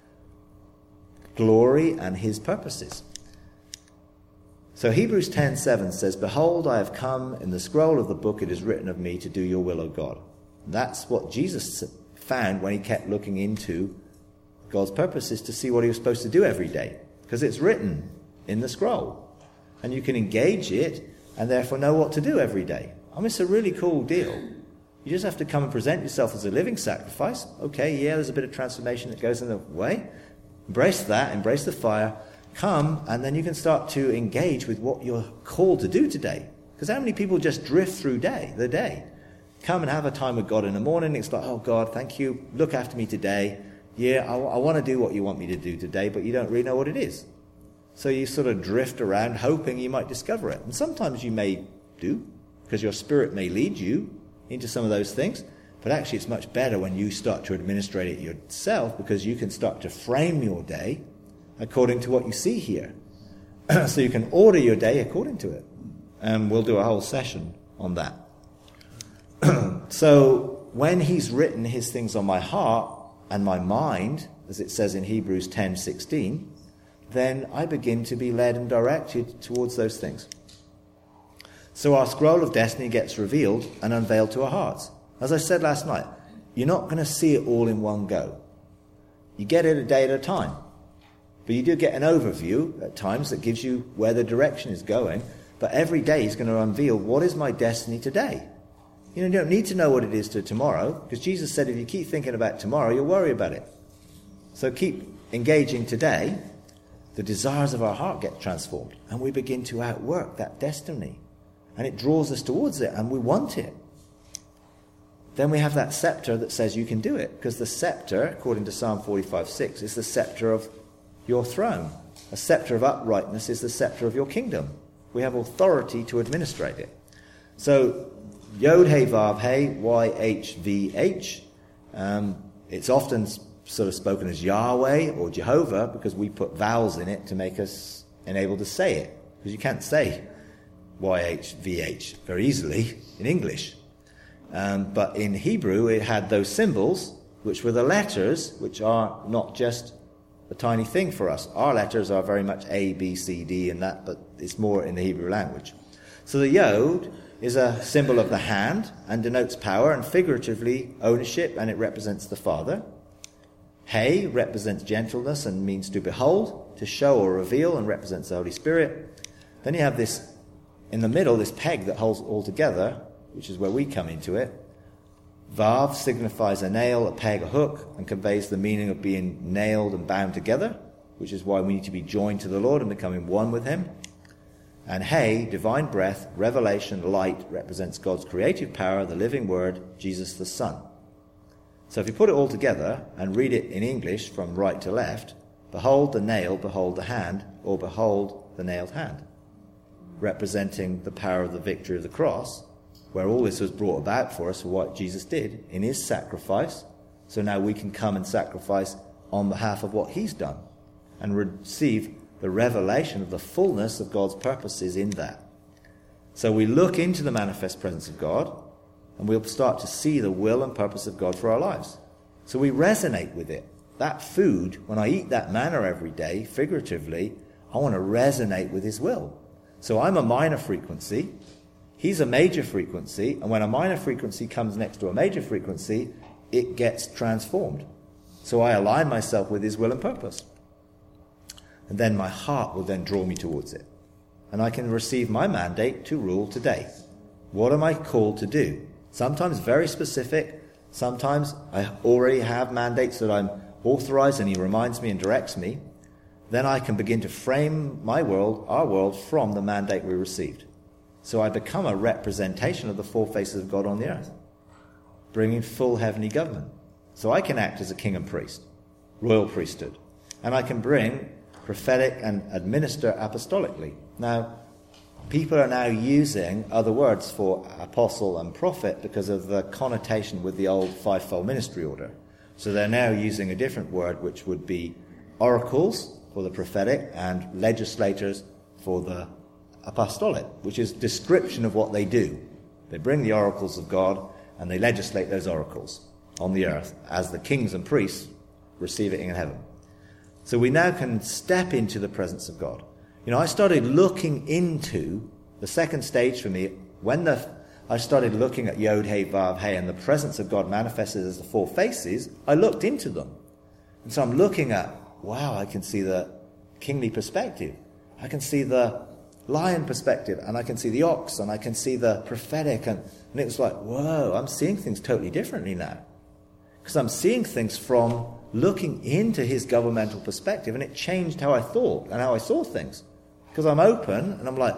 glory and his purposes? So Hebrews ten seven says, "Behold, I have come, in the scroll of the book it is written of me to do your will, O God." And that's what Jesus found when he kept looking into God's purposes to see what he was supposed to do every day. Because it's written in the scroll. And you can engage it and therefore know what to do every day. I mean, it's a really cool deal. You just have to come and present yourself as a living sacrifice. Okay, yeah, there's a bit of transformation that goes in the way. Embrace that, embrace the fire. Come, and then you can start to engage with what you're called to do today. Because how many people just drift through day, the day? Come and have a time with God in the morning. It's like, oh, God, thank you. Look after me today. Yeah, I, I want to do what you want me to do today, but you don't really know what it is. So you sort of drift around hoping you might discover it. And sometimes you may do, because your spirit may lead you into some of those things. But actually it's much better when you start to administrate it yourself, because you can start to frame your day according to what you see here. So you can order your day according to it. And we'll do a whole session on that. So when he's written his things on my heart and my mind, as it says in Hebrews ten sixteen, then I begin to be led and directed towards those things. So our scroll of destiny gets revealed and unveiled to our hearts. As I said last night, you're not going to see it all in one go. You get it a day at a time. But you do get an overview at times that gives you where the direction is going. But every day he's going to unveil, what is my destiny today? You know, you don't need to know what it is to tomorrow, because Jesus said if you keep thinking about tomorrow, you'll worry about it. So keep engaging today. The desires of our heart get transformed, and we begin to outwork that destiny. And it draws us towards it, and we want it. Then we have that scepter that says you can do it, because the scepter, according to Psalm forty-five six, is the scepter of your throne. A scepter of uprightness is the scepter of your kingdom. We have authority to administrate it. So, Yod He Vav He, Y H V H, um, it's often sort of spoken as Yahweh or Jehovah, because we put vowels in it to make us enabled to say it. Because you can't say Y H V H very easily in English. Um, but in Hebrew it had those symbols, which were the letters, which are not just a tiny thing for us. Our letters are very much A, B, C, D and that, but it's more in the Hebrew language. So the Yod is a symbol of the hand and denotes power and figuratively ownership, and it represents the Father. He represents gentleness and means to behold, to show or reveal, and represents the Holy Spirit. Then you have this, in the middle, this peg that holds it all together, which is where we come into it. Vav signifies a nail, a peg, a hook, and conveys the meaning of being nailed and bound together, which is why we need to be joined to the Lord and becoming one with him. And He, divine breath, revelation, light, represents God's creative power, the living word, Jesus the Son. So if you put it all together and read it in English from right to left, behold the nail, behold the hand, or behold the nailed hand, representing the power of the victory of the cross, where all this was brought about for us for what Jesus did in his sacrifice. So now we can come and sacrifice on behalf of what he's done and receive the revelation of the fullness of God's purposes in that. So we look into the manifest presence of God, and we'll start to see the will and purpose of God for our lives. So we resonate with it. That food, when I eat that manna every day, figuratively, I want to resonate with his will. So I'm a minor frequency, he's a major frequency, and when a minor frequency comes next to a major frequency, it gets transformed. So I align myself with his will and purpose. And then my heart will then draw me towards it. And I can receive my mandate to rule today. What am I called to do? Sometimes very specific. Sometimes I already have mandates that I'm authorized and he reminds me and directs me. Then I can begin to frame my world, our world, from the mandate we received. So I become a representation of the four faces of God on the earth, bringing full heavenly government. So I can act as a king and priest, royal priesthood. And I can bring prophetic and administer apostolically. Now, people are now using other words for apostle and prophet because of the connotation with the old fivefold ministry order. So they're now using a different word, which would be oracles for the prophetic and legislators for the apostolic, which is description of what they do. They bring the oracles of God and they legislate those oracles on the earth as the kings and priests receive it in heaven. So we now can step into the presence of God. You know, I started looking into the second stage for me when the I started looking at Yod He Vav He and the presence of God manifested as the four faces. I looked into them, and so I'm looking at, wow, I can see the kingly perspective, I can see the lion perspective, and I can see the ox, and I can see the prophetic, and, and it was like, whoa, I'm seeing things totally differently now, because I'm seeing things from looking into his governmental perspective, and it changed how I thought and how I saw things. Because I'm open, and I'm like,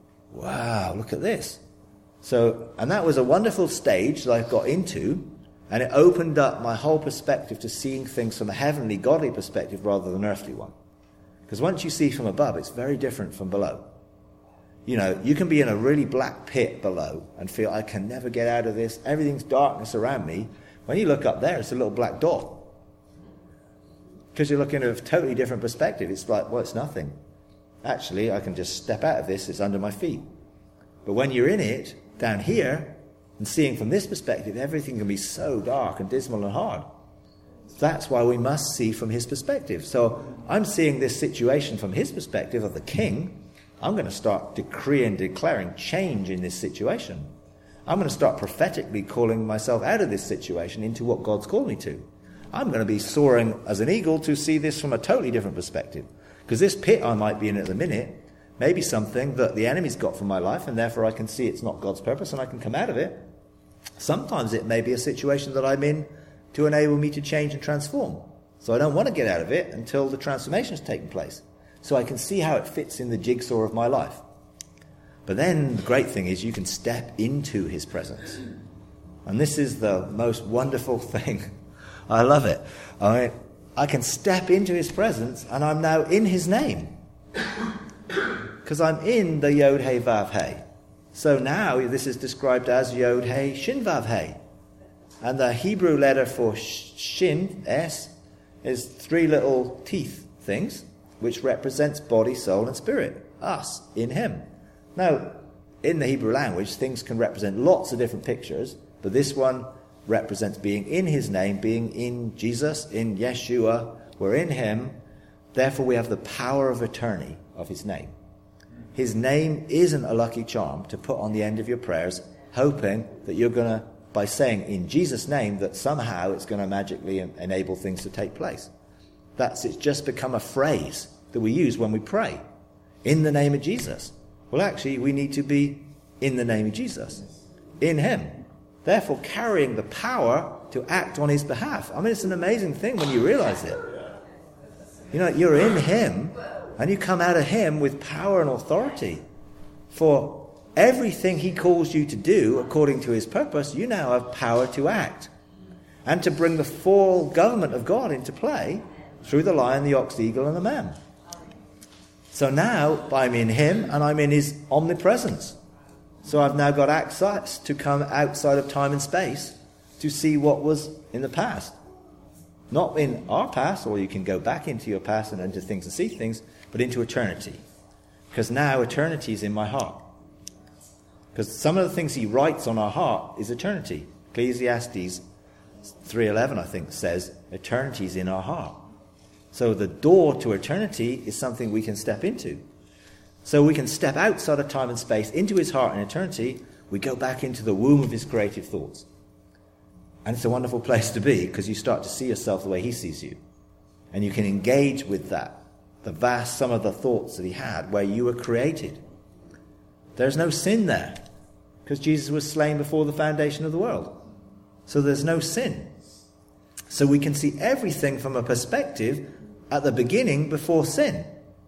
wow, look at this. So, and that was a wonderful stage that I got into, and it opened up my whole perspective to seeing things from a heavenly, godly perspective rather than an earthly one. Because once you see from above, it's very different from below. You know, you can be in a really black pit below and feel, I can never get out of this, everything's darkness around me. When you look up there, it's a little black dot. Because you're looking at a totally different perspective. It's like, well, it's nothing. Actually, I can just step out of this. It's under my feet. But when you're in it, down here, and seeing from this perspective, everything can be so dark and dismal and hard. That's why we must see from his perspective. So I'm seeing this situation from his perspective of the king. I'm going to start decreeing, declaring change in this situation. I'm going to start prophetically calling myself out of this situation into what God's called me to. I'm going to be soaring as an eagle to see this from a totally different perspective. Because this pit I might be in at the minute may be something that the enemy's got for my life, and therefore I can see it's not God's purpose and I can come out of it. Sometimes it may be a situation that I'm in to enable me to change and transform. So I don't want to get out of it until the transformation has taken place. So I can see how it fits in the jigsaw of my life. But then the great thing is you can step into his presence. And this is the most wonderful thing. I love it. I mean, I can step into his presence and I'm now in his name. Because I'm in the Yod He Vav He. So now this is described as Yod He Shin Vav He. And the Hebrew letter for Shin, S, is three little teeth things, which represents body, soul, and spirit. Us, in him. Now, in the Hebrew language, things can represent lots of different pictures, but this one represents being in his name, being in Jesus, in Yeshua. We're in him. Therefore, we have the power of attorney of his name. His name isn't a lucky charm to put on the end of your prayers, hoping that you're going to, by saying in Jesus' name, that somehow it's going to magically enable things to take place. That's, it's just become a phrase that we use when we pray. In the name of Jesus. Well, actually, we need to be in the name of Jesus. In him. Therefore, carrying the power to act on his behalf. I mean, it's an amazing thing when you realize it. You know, you're in him, and you come out of him with power and authority. For everything he calls you to do, according to his purpose, you now have power to act. And to bring the full government of God into play through the lion, the ox, the eagle, and the man. So now I'm in him and I'm in his omnipresence. So I've now got access to come outside of time and space to see what was in the past. Not in our past, or you can go back into your past and into things and see things, but into eternity. Because now eternity is in my heart. Because some of the things he writes on our heart is eternity. Ecclesiastes three eleven, I think, says eternity is in our heart. So the door to eternity is something we can step into. So we can step outside of time and space into his heart and eternity. We go back into the womb of his creative thoughts. And it's a wonderful place to be, because you start to see yourself the way he sees you. And you can engage with that, the vast sum of the thoughts that he had, where you were created. There's no sin there, because Jesus was slain before the foundation of the world. So there's no sin. So we can see everything from a perspective at the beginning before sin.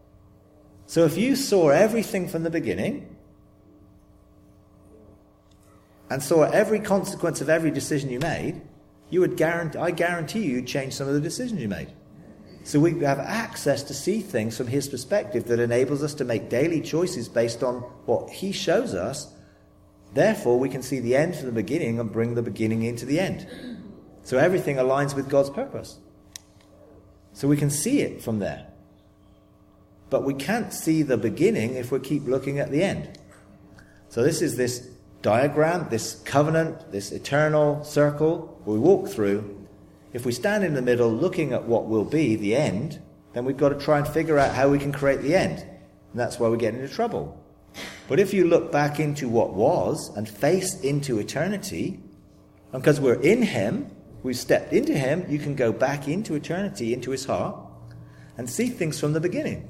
So if you saw everything from the beginning and saw every consequence of every decision you made, you would guarantee, I guarantee you, you'd change some of the decisions you made. So we have access to see things from his perspective that enables us to make daily choices based on what he shows us. Therefore, we can see the end from the beginning and bring the beginning into the end. So everything aligns with God's purpose. So we can see it from there. But we can't see the beginning if we keep looking at the end. So this is this diagram, this covenant, this eternal circle we walk through. If we stand in the middle looking at what will be the end, then we've got to try and figure out how we can create the end. And that's why we get into trouble. But if you look back into what was and face into eternity, and because we're in him, we've stepped into him, you can go back into eternity, into his heart, and see things from the beginning.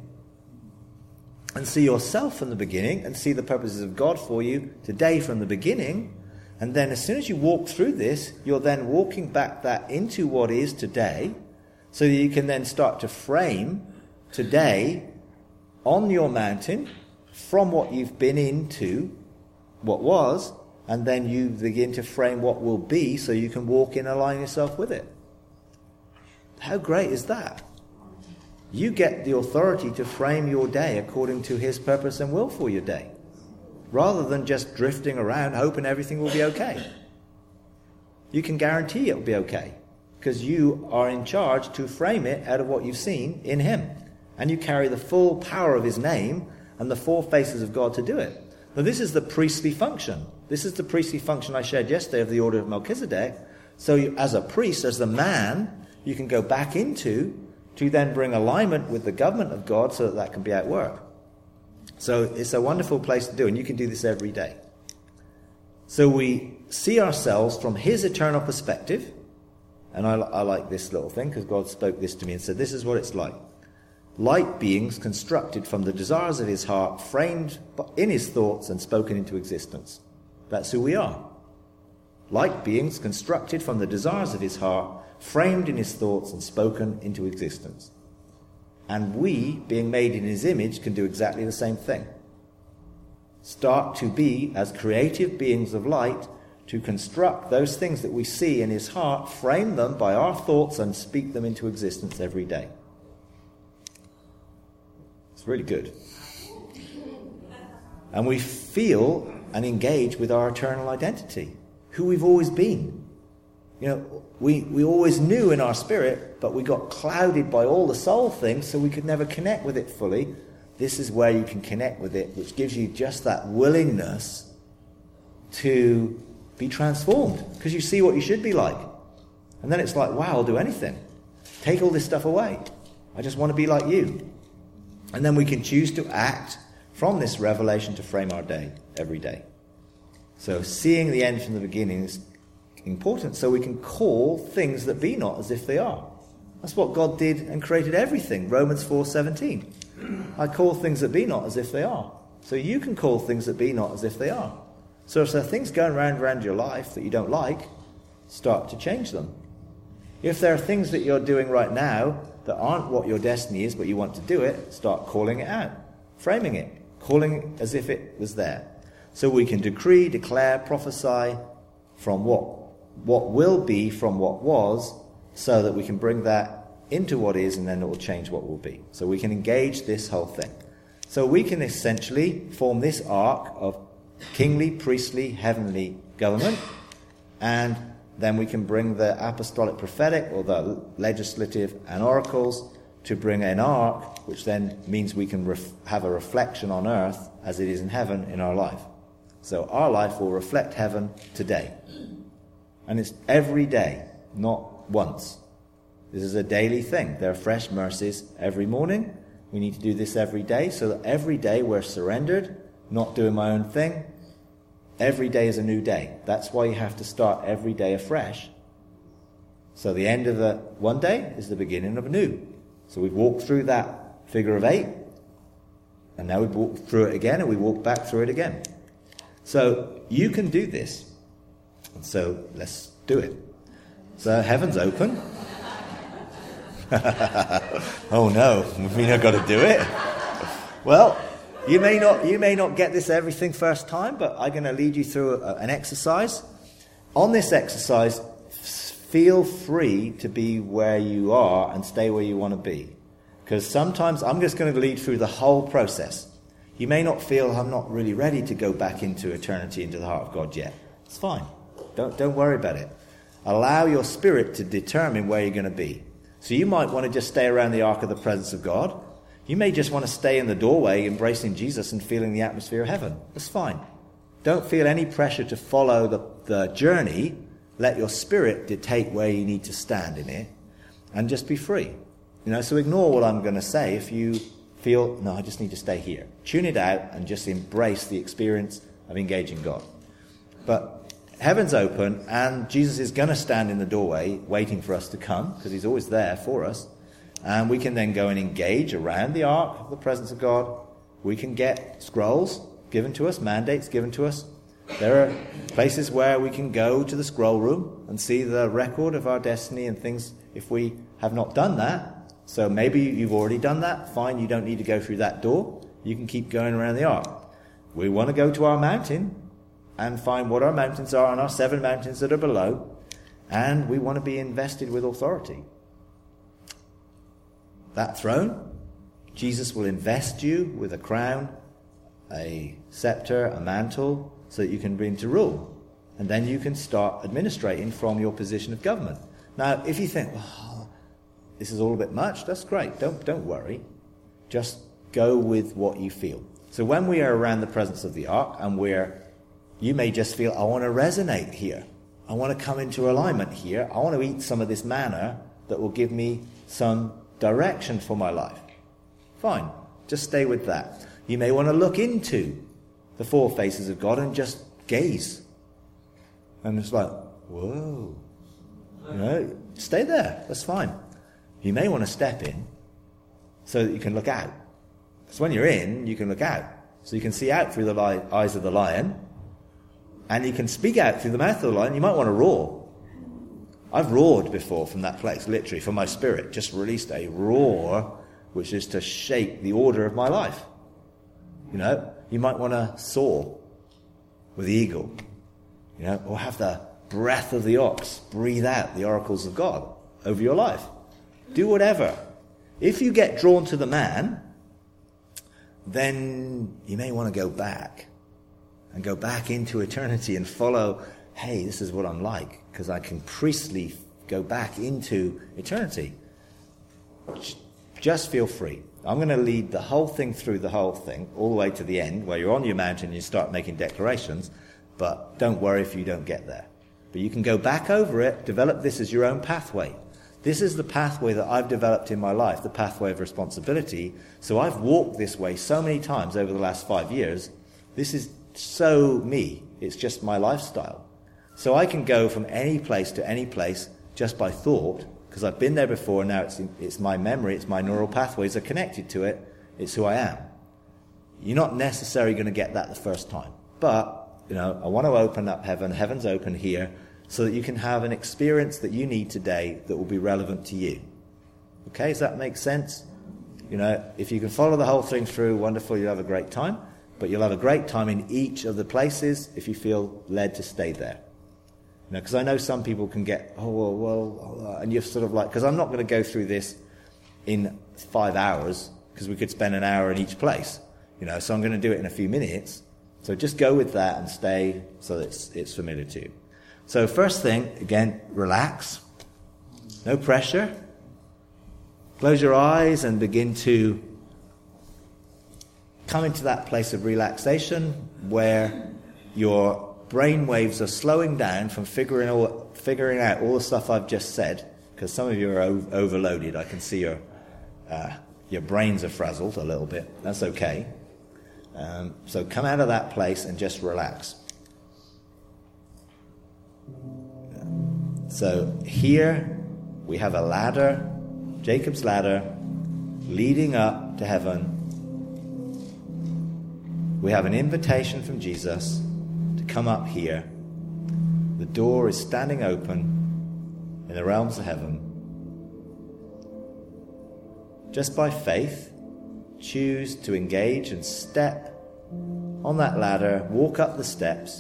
And see yourself from the beginning, and see the purposes of God for you today from the beginning. And then as soon as you walk through this, you're then walking back that into what is today, so that you can then start to frame today on your mountain from what you've been into, what was, and then you begin to frame what will be, so you can walk in and align yourself with it. How great is that? You get the authority to frame your day according to his purpose and will for your day, rather than just drifting around hoping everything will be okay. You can guarantee it will be okay, because you are in charge to frame it out of what you've seen in him. And you carry the full power of his name and the four faces of God to do it. Now this is the priestly function. This is the priestly function I shared yesterday of the order of Melchizedek. So you, as a priest, as the man, you can go back into to then bring alignment with the government of God so that that can be at work. So it's a wonderful place to do, and you can do this every day. So we see ourselves from his eternal perspective, and I, I like this little thing because God spoke this to me and said, this is what it's like. light beings constructed from the desires of his heart, framed in his thoughts and spoken into existence. That's who we are. Light beings constructed from the desires of his heart, framed in his thoughts and spoken into existence. And we, being made in his image, can do exactly the same thing. Start to be, as creative beings of light, to construct those things that we see in his heart, frame them by our thoughts and speak them into existence every day. It's really good. And we feel and engage with our eternal identity, who we've always been. You know, we, we always knew in our spirit, but we got clouded by all the soul things, so we could never connect with it fully. This is where you can connect with it, which gives you just that willingness to be transformed, because you see what you should be like. And then it's like, wow, I'll do anything. Take all this stuff away. I just want to be like you. And then we can choose to act from this revelation to frame our day, every day. So seeing the end from the beginning is important, so we can call things that be not as if they are. That's what God did and created everything. Romans four seventeen. I call things that be not as if they are. So you can call things that be not as if they are. So if there are things going around around your life that you don't like, start to change them. If there are things that you're doing right now that aren't what your destiny is, but you want to do it, start calling it out, framing it, calling it as if it was there. So we can decree, declare, prophesy from what what will be from what was, so that we can bring that into what is, and then it will change what will be. So we can engage this whole thing. So we can essentially form this arc of kingly, priestly, heavenly government, and then we can bring the apostolic prophetic, or the legislative and oracles, to bring an arc, which then means we can ref- have a reflection on earth as it is in heaven in our life. So our life will reflect heaven today. And it's every day, not once. This is a daily thing. There are fresh mercies every morning. We need to do this every day, so that every day we're surrendered, not doing my own thing. Every day is a new day. That's why you have to start every day afresh. So the end of the one day is the beginning of a new. So we've walked through that figure of eight, and now we've walked through it again, and we walk back through it again. So you can do this. And so let's do it. So heaven's open. Oh no, we've not got to do it. Well, you may not you may not get this everything first time, but I'm going to lead you through a, an exercise. On this exercise, feel free to be where you are and stay where you want to be. Because sometimes I'm just going to lead through the whole process. You may not feel I'm not really ready to go back into eternity, into the heart of God yet. It's fine. Don't don't worry about it. Allow your spirit to determine where you're going to be. So you might want to just stay around the ark of the presence of God. You may just want to stay in the doorway, embracing Jesus and feeling the atmosphere of heaven. That's fine. Don't feel any pressure to follow the, the journey. Let your spirit dictate where you need to stand in it, and just be free. You know, so ignore what I'm going to say if you feel, no, I just need to stay here. Tune it out and just embrace the experience of engaging God. But heaven's open, and Jesus is going to stand in the doorway waiting for us to come, because he's always there for us. And we can then go and engage around the ark of the presence of God. We can get scrolls given to us, mandates given to us. There are places where we can go to the scroll room and see the record of our destiny and things if we have not done that. So maybe you've already done that. Fine, you don't need to go through that door. You can keep going around the ark. We want to go to our mountain and find what our mountains are and our seven mountains that are below. And we want to be invested with authority. That throne, Jesus will invest you with a crown, a scepter, a mantle, so that you can begin to rule. And then you can start administrating from your position of government. Now, if you think, oh, this is all a bit much, that's great. Don't, don't worry. Just go with what you feel. So when we are around the presence of the ark, and we're, you may just feel, I want to resonate here. I want to come into alignment here. I want to eat some of this manna that will give me some direction for my life. Fine. Just stay with that. You may want to look into the four faces of God and just gaze. And it's like, whoa. You know, stay there. That's fine. You may want to step in so that you can look out. Because when you're in, you can look out. So you can see out through the li- eyes of the lion, and you can speak out through the mouth of the lion. You might want to roar. I've roared before from that place, literally, from my spirit. Just released a roar, which is to shake the order of my life. You know, you might want to soar with the eagle, you know, or have the breath of the ox breathe out the oracles of God over your life. Do whatever. If you get drawn to the man, then you may want to go back and go back into eternity and follow, hey, this is what I'm like, because I can priestly go back into eternity. Just feel free. I'm going to lead the whole thing through the whole thing, all the way to the end, where you're on your mountain and you start making declarations, but don't worry if you don't get there. But you can go back over it, develop this as your own pathway. This is the pathway that I've developed in my life, the pathway of responsibility. So I've walked this way so many times over the last five years. This is so me. It's just my lifestyle. So I can go from any place to any place just by thought, because I've been there before, and now it's, it's my memory, it's my neural pathways are connected to it. It's who I am. You're not necessarily going to get that the first time. But, you know, I want to open up heaven. Heaven's open here, so that you can have an experience that you need today that will be relevant to you. Okay, does that make sense? You know, if you can follow the whole thing through, wonderful, you'll have a great time. But you'll have a great time in each of the places if you feel led to stay there. You know, because I know some people can get, oh, well, well, and you're sort of like, because I'm not going to go through this in five hours, because we could spend an hour in each place. You know, so I'm going to do it in a few minutes. So just go with that and stay so that it's, it's familiar to you. So first thing, again, relax. No pressure. Close your eyes and begin to come into that place of relaxation where your brain waves are slowing down from figuring all, figuring out all the stuff I've just said, because some of you are o- overloaded. I can see your uh, your brains are frazzled a little bit. That's okay. Um, so come out of that place and just relax. So here we have a ladder, Jacob's ladder, leading up to heaven. We have an invitation from Jesus to come up here. The door is standing open in the realms of heaven. Just by faith, choose to engage and step on that ladder, walk up the steps.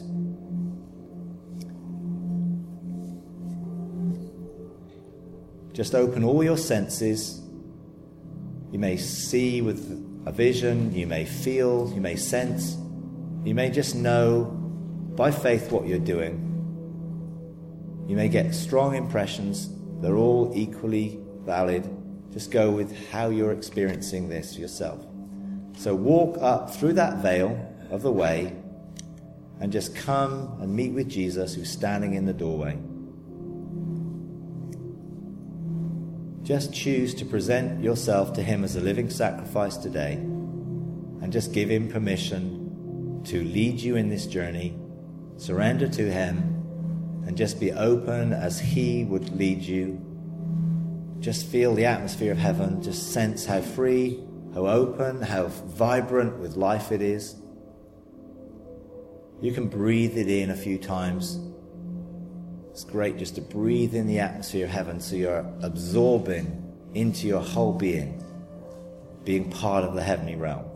Just open all your senses. You may see with a vision, you may feel, you may sense, you may just know by faith what you're doing. You may get strong impressions. They're all equally valid. Just go with how you're experiencing this yourself. So walk up through that veil of the way and just come and meet with Jesus, who's standing in the doorway. Just choose to present yourself to him as a living sacrifice today, and just give him permission to lead you in this journey. Surrender to him and just be open as he would lead you. Just feel the atmosphere of heaven. Just sense how free, how open, how vibrant with life it is. You can breathe it in a few times. It's great just to breathe in the atmosphere of heaven, so you're absorbing into your whole being, being part of the heavenly realm.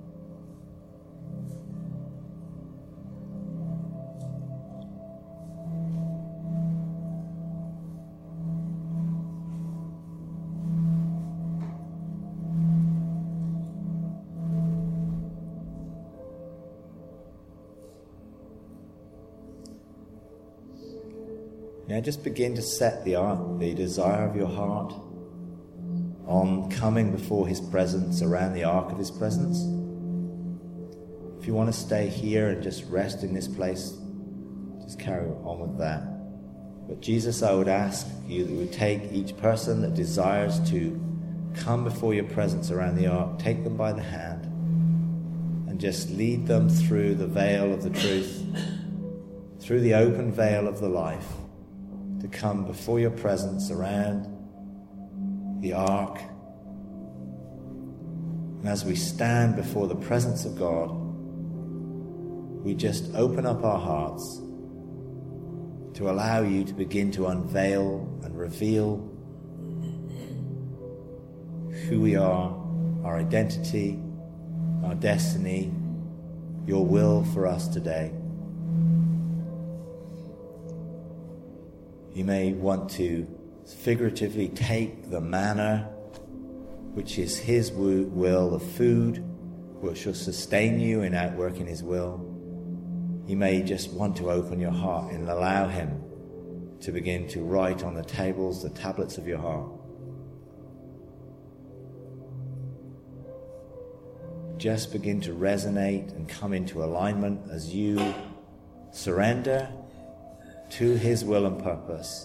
Now just begin to set the, the desire of your heart on coming before his presence, around the ark of his presence. If you want to stay here and just rest in this place, just carry on with that. But Jesus, I would ask you that you would take each person that desires to come before your presence around the ark, take them by the hand, and just lead them through the veil of the truth, through the open veil of the life, to come before your presence around the ark, And as we stand before the presence of God, we just open up our hearts to allow you to begin to unveil and reveal who we are, our identity, our destiny, your will for us today. You may want to figuratively take the manna, which is his will, the food which will sustain you in outworking his will. You may just want to open your heart and allow him to begin to write on the tables, the tablets of your heart. Just begin to resonate and come into alignment as you surrender to his will and purpose.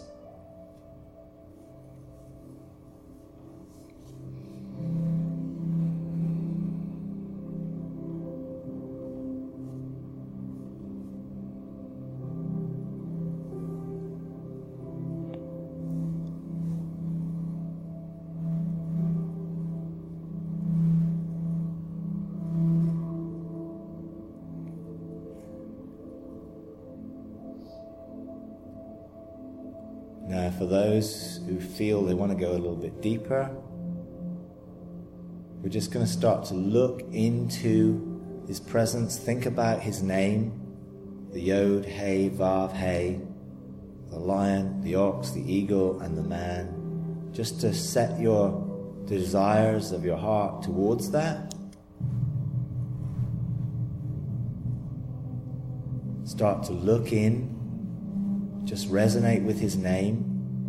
Now, for those who feel they want to go a little bit deeper, we're just going to start to look into his presence. Think about his name, the Yod, Hey, Vav, Hey, the lion, the ox, the eagle, and the man. Just to set your desires of your heart towards that. Start to look in. Just resonate with his name.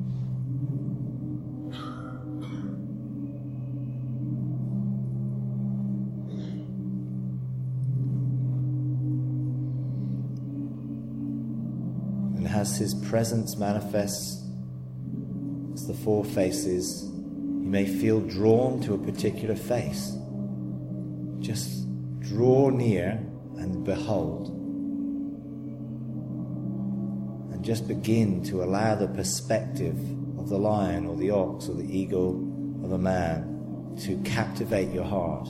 And as his presence manifests as the four faces, you may feel drawn to a particular face. Just draw near and behold. Just begin to allow the perspective of the lion or the ox or the eagle or the man to captivate your heart.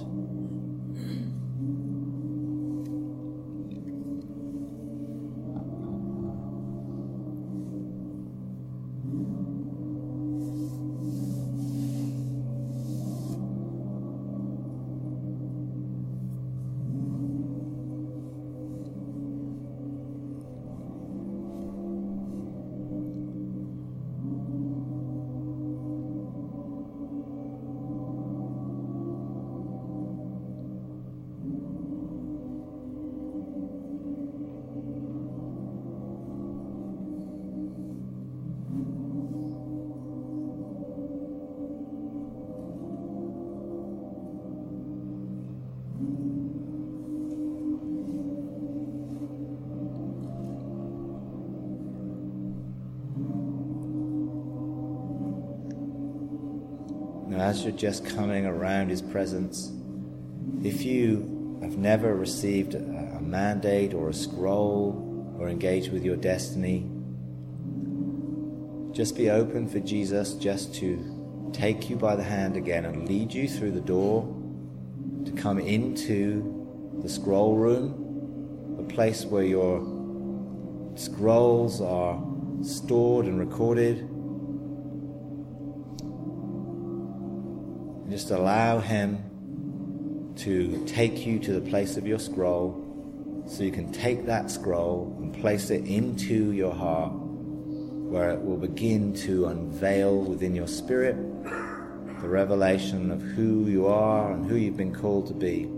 As you're just coming around his presence, if you have never received a, a mandate or a scroll or engaged with your destiny, just be open for Jesus just to take you by the hand again and lead you through the door to come into the scroll room, a place where your scrolls are stored and recorded. Just allow him to take you to the place of your scroll so you can take that scroll and place it into your heart, where it will begin to unveil within your spirit the revelation of who you are and who you've been called to be.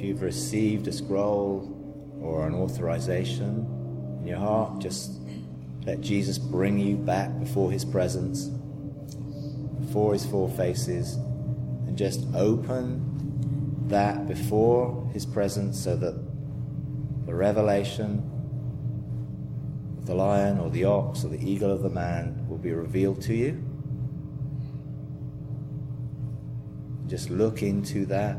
you've received a scroll or an authorization in your heart, just let Jesus bring you back before his presence, before his four faces, and just open that before his presence so that the revelation of the lion or the ox or the eagle of the man will be revealed to you. Just look into that.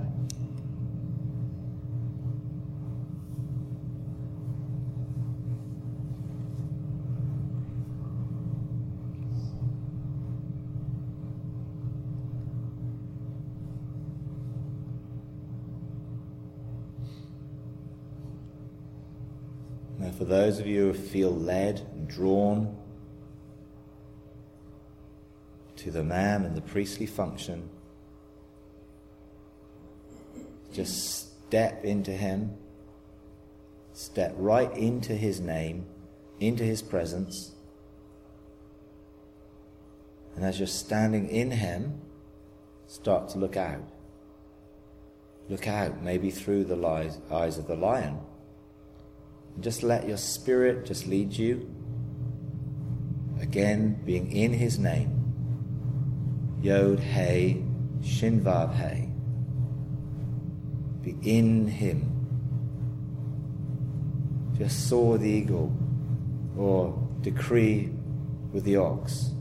Now, for those of you who feel led and drawn to the man and the priestly function, just step into him, step right into his name, into his presence, and as you're standing in him, start to look out. Look out, maybe through the eyes of the lion. And just let your spirit just lead you. Again, being in his name. Yod, Hey, Shin, Vav, Hey. Be in him. Just soar the eagle or decree with the ox.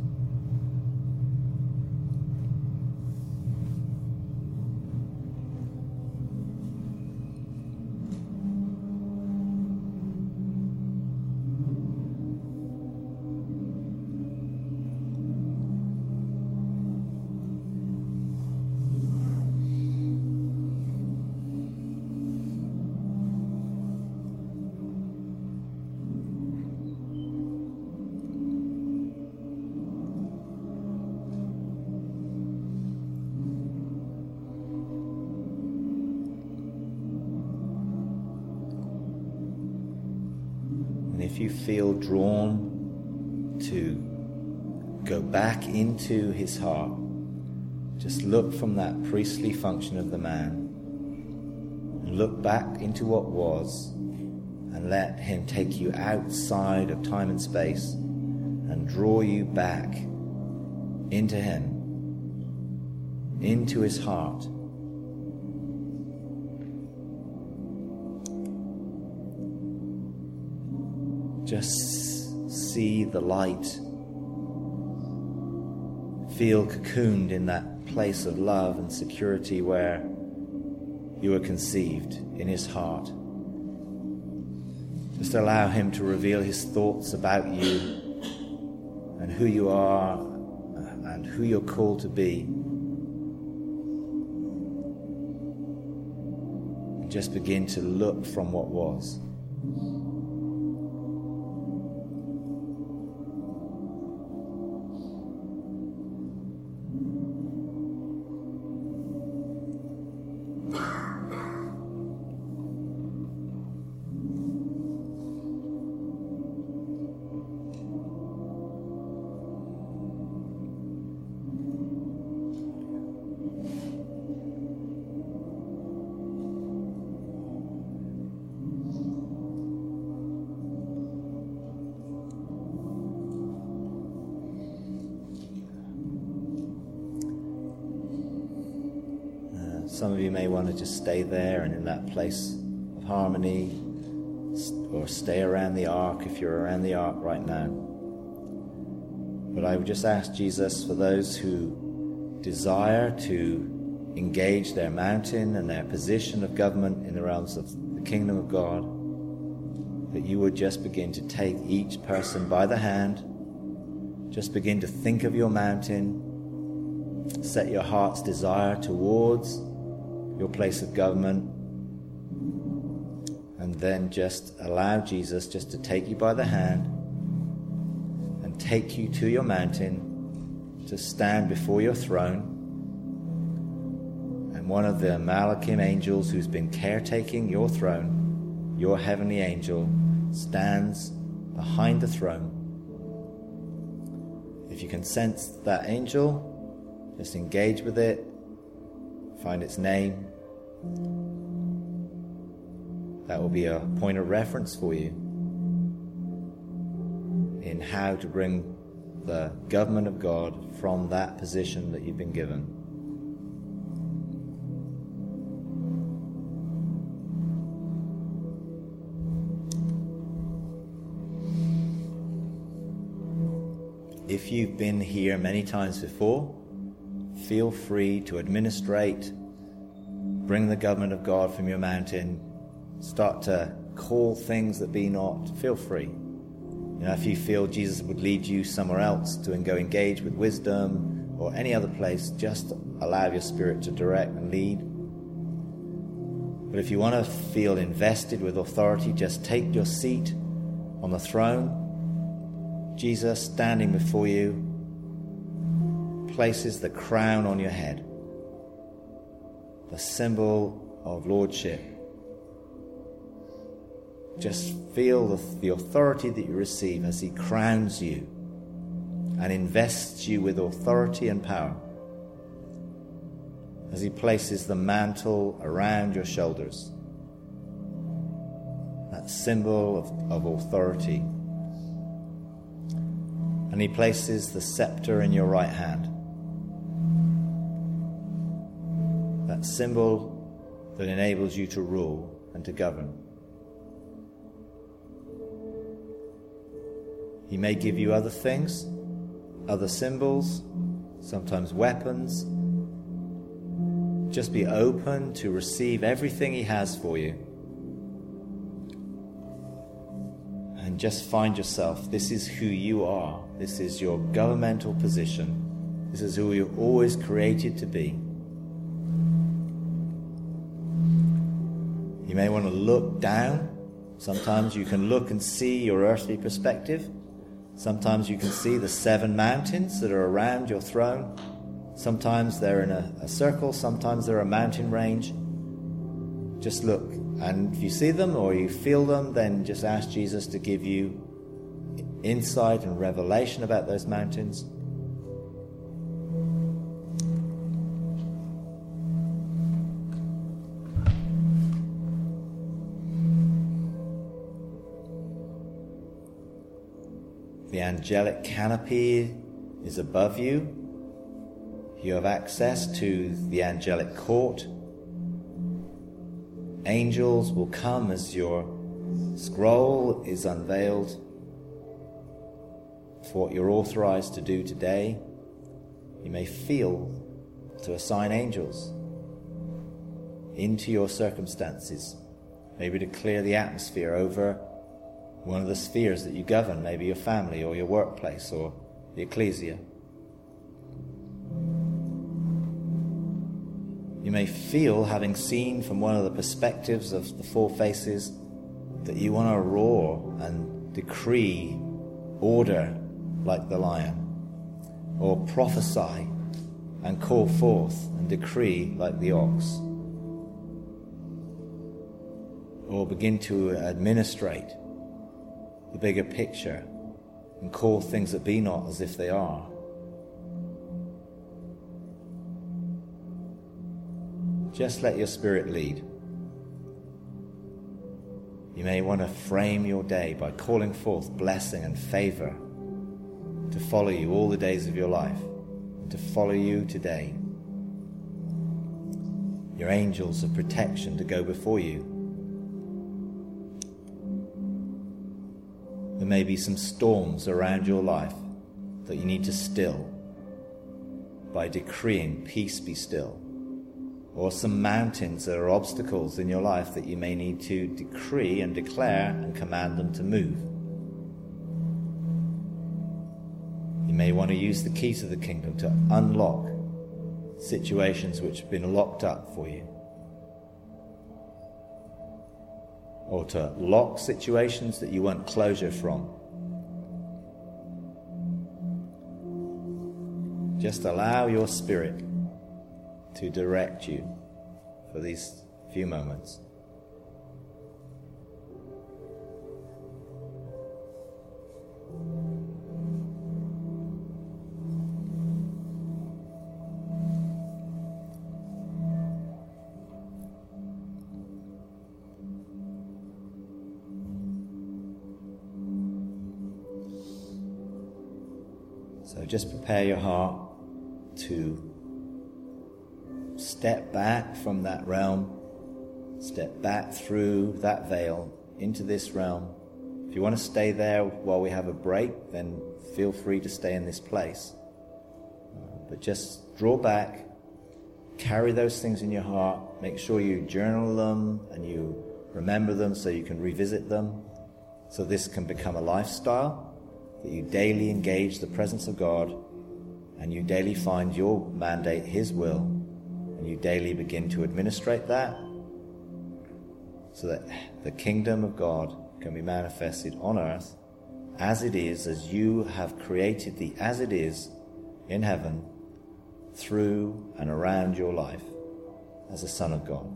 If you feel drawn to go back into his heart, just look from that priestly function of the man and look back into what was and let him take you outside of time and space and draw you back into him, into his heart. Just see the light. Feel cocooned in that place of love and security where you were conceived, in his heart. Just allow him to reveal his thoughts about you and who you are and who you're called to be. And just begin to look from what was. Some of you may want to just stay there and in that place of harmony, or stay around the ark if you're around the ark right now. But I would just ask Jesus, for those who desire to engage their mountain and their position of government in the realms of the kingdom of God, that you would just begin to take each person by the hand, just begin to think of your mountain, set your heart's desire towards your place of government, and then just allow Jesus just to take you by the hand and take you to your mountain to stand before your throne. And one of the Malachim angels who's been caretaking your throne, your heavenly angel, stands behind the throne. If you can sense that angel, just engage with it, find its name, That will be a point of reference for you in how to bring the government of God from that position that you've been given. If you've been here many times before, feel free to administrate, bring the government of God from your mountain, start to call things that be not. Feel free. You know, if you feel Jesus would lead you somewhere else to go engage with wisdom or any other place, just allow your spirit to direct and lead. But if you want to feel invested with authority, just take your seat on the throne. Jesus, standing before you, places the crown on your head, the symbol of lordship. Just feel the, the authority that you receive as he crowns you and invests you with authority and power, as he places the mantle around your shoulders, that symbol of, of authority. And he places the scepter in your right hand, that symbol that enables you to rule and to govern. He may give you other things, other symbols, sometimes weapons. Just be open to receive everything he has for you. And just find yourself, this is who you are. This is your governmental position. This is who you're always created to be. You may want to look down. Sometimes you can look and see your earthly perspective. Sometimes you can see the seven mountains that are around your throne. Sometimes they're in a, a circle. Sometimes they're a mountain range. Just look. And if you see them or you feel them, then just ask Jesus to give you insight and revelation about those mountains. The angelic canopy is above you. You have access to the angelic court. Angels will come as your scroll is unveiled for what you're authorized to do today. You may feel to assign angels into your circumstances, maybe to clear the atmosphere over one of the spheres that you govern, maybe your family or your workplace or the ecclesia. You may feel, having seen from one of the perspectives of the four faces, that you want to roar and decree order like the lion, or prophesy and call forth and decree like the ox, or begin to administrate the bigger picture and call things that be not as if they are. Just let your spirit lead. You may want to frame your day by calling forth blessing and favor to follow you all the days of your life, and to follow you today. Your angels of protection to go before you. There may be some storms around your life that you need to still by decreeing peace be still. Or some mountains that are obstacles in your life that you may need to decree and declare and command them to move. You may want to use the keys of the kingdom to unlock situations which have been locked up for you. Or to lock situations that you want closure from. Just allow your spirit to direct you for these few moments. So just prepare your heart to step back from that realm, step back through that veil into this realm. If you want to stay there while we have a break, then feel free to stay in this place. Uh, but just draw back, carry those things in your heart, make sure you journal them and you remember them so you can revisit them. So this can become a lifestyle, that you daily engage the presence of God and you daily find your mandate, His will, and you daily begin to administrate that so that the kingdom of God can be manifested on earth as it is, as you have created the as it is in heaven through and around your life as a son of God.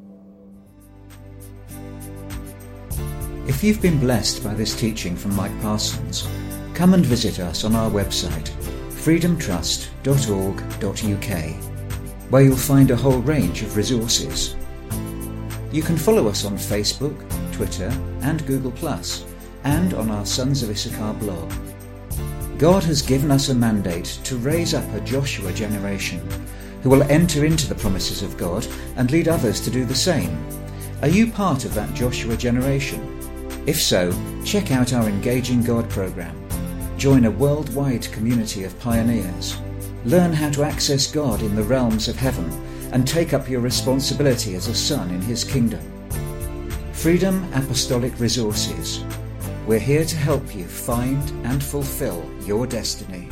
If you've been blessed by this teaching from Mike Parsons, come and visit us on our website, freedom trust dot org dot U K, where you'll find a whole range of resources. You can follow us on Facebook, Twitter and Google plus, and on our Sons of Issachar blog. God has given us a mandate to raise up a Joshua generation who will enter into the promises of God and lead others to do the same. Are you part of that Joshua generation? If so, check out our Engaging God program. Join a worldwide community of pioneers. Learn how to access God in the realms of heaven and take up your responsibility as a son in His kingdom. Freedom Apostolic Resources. We're here to help you find and fulfill your destiny.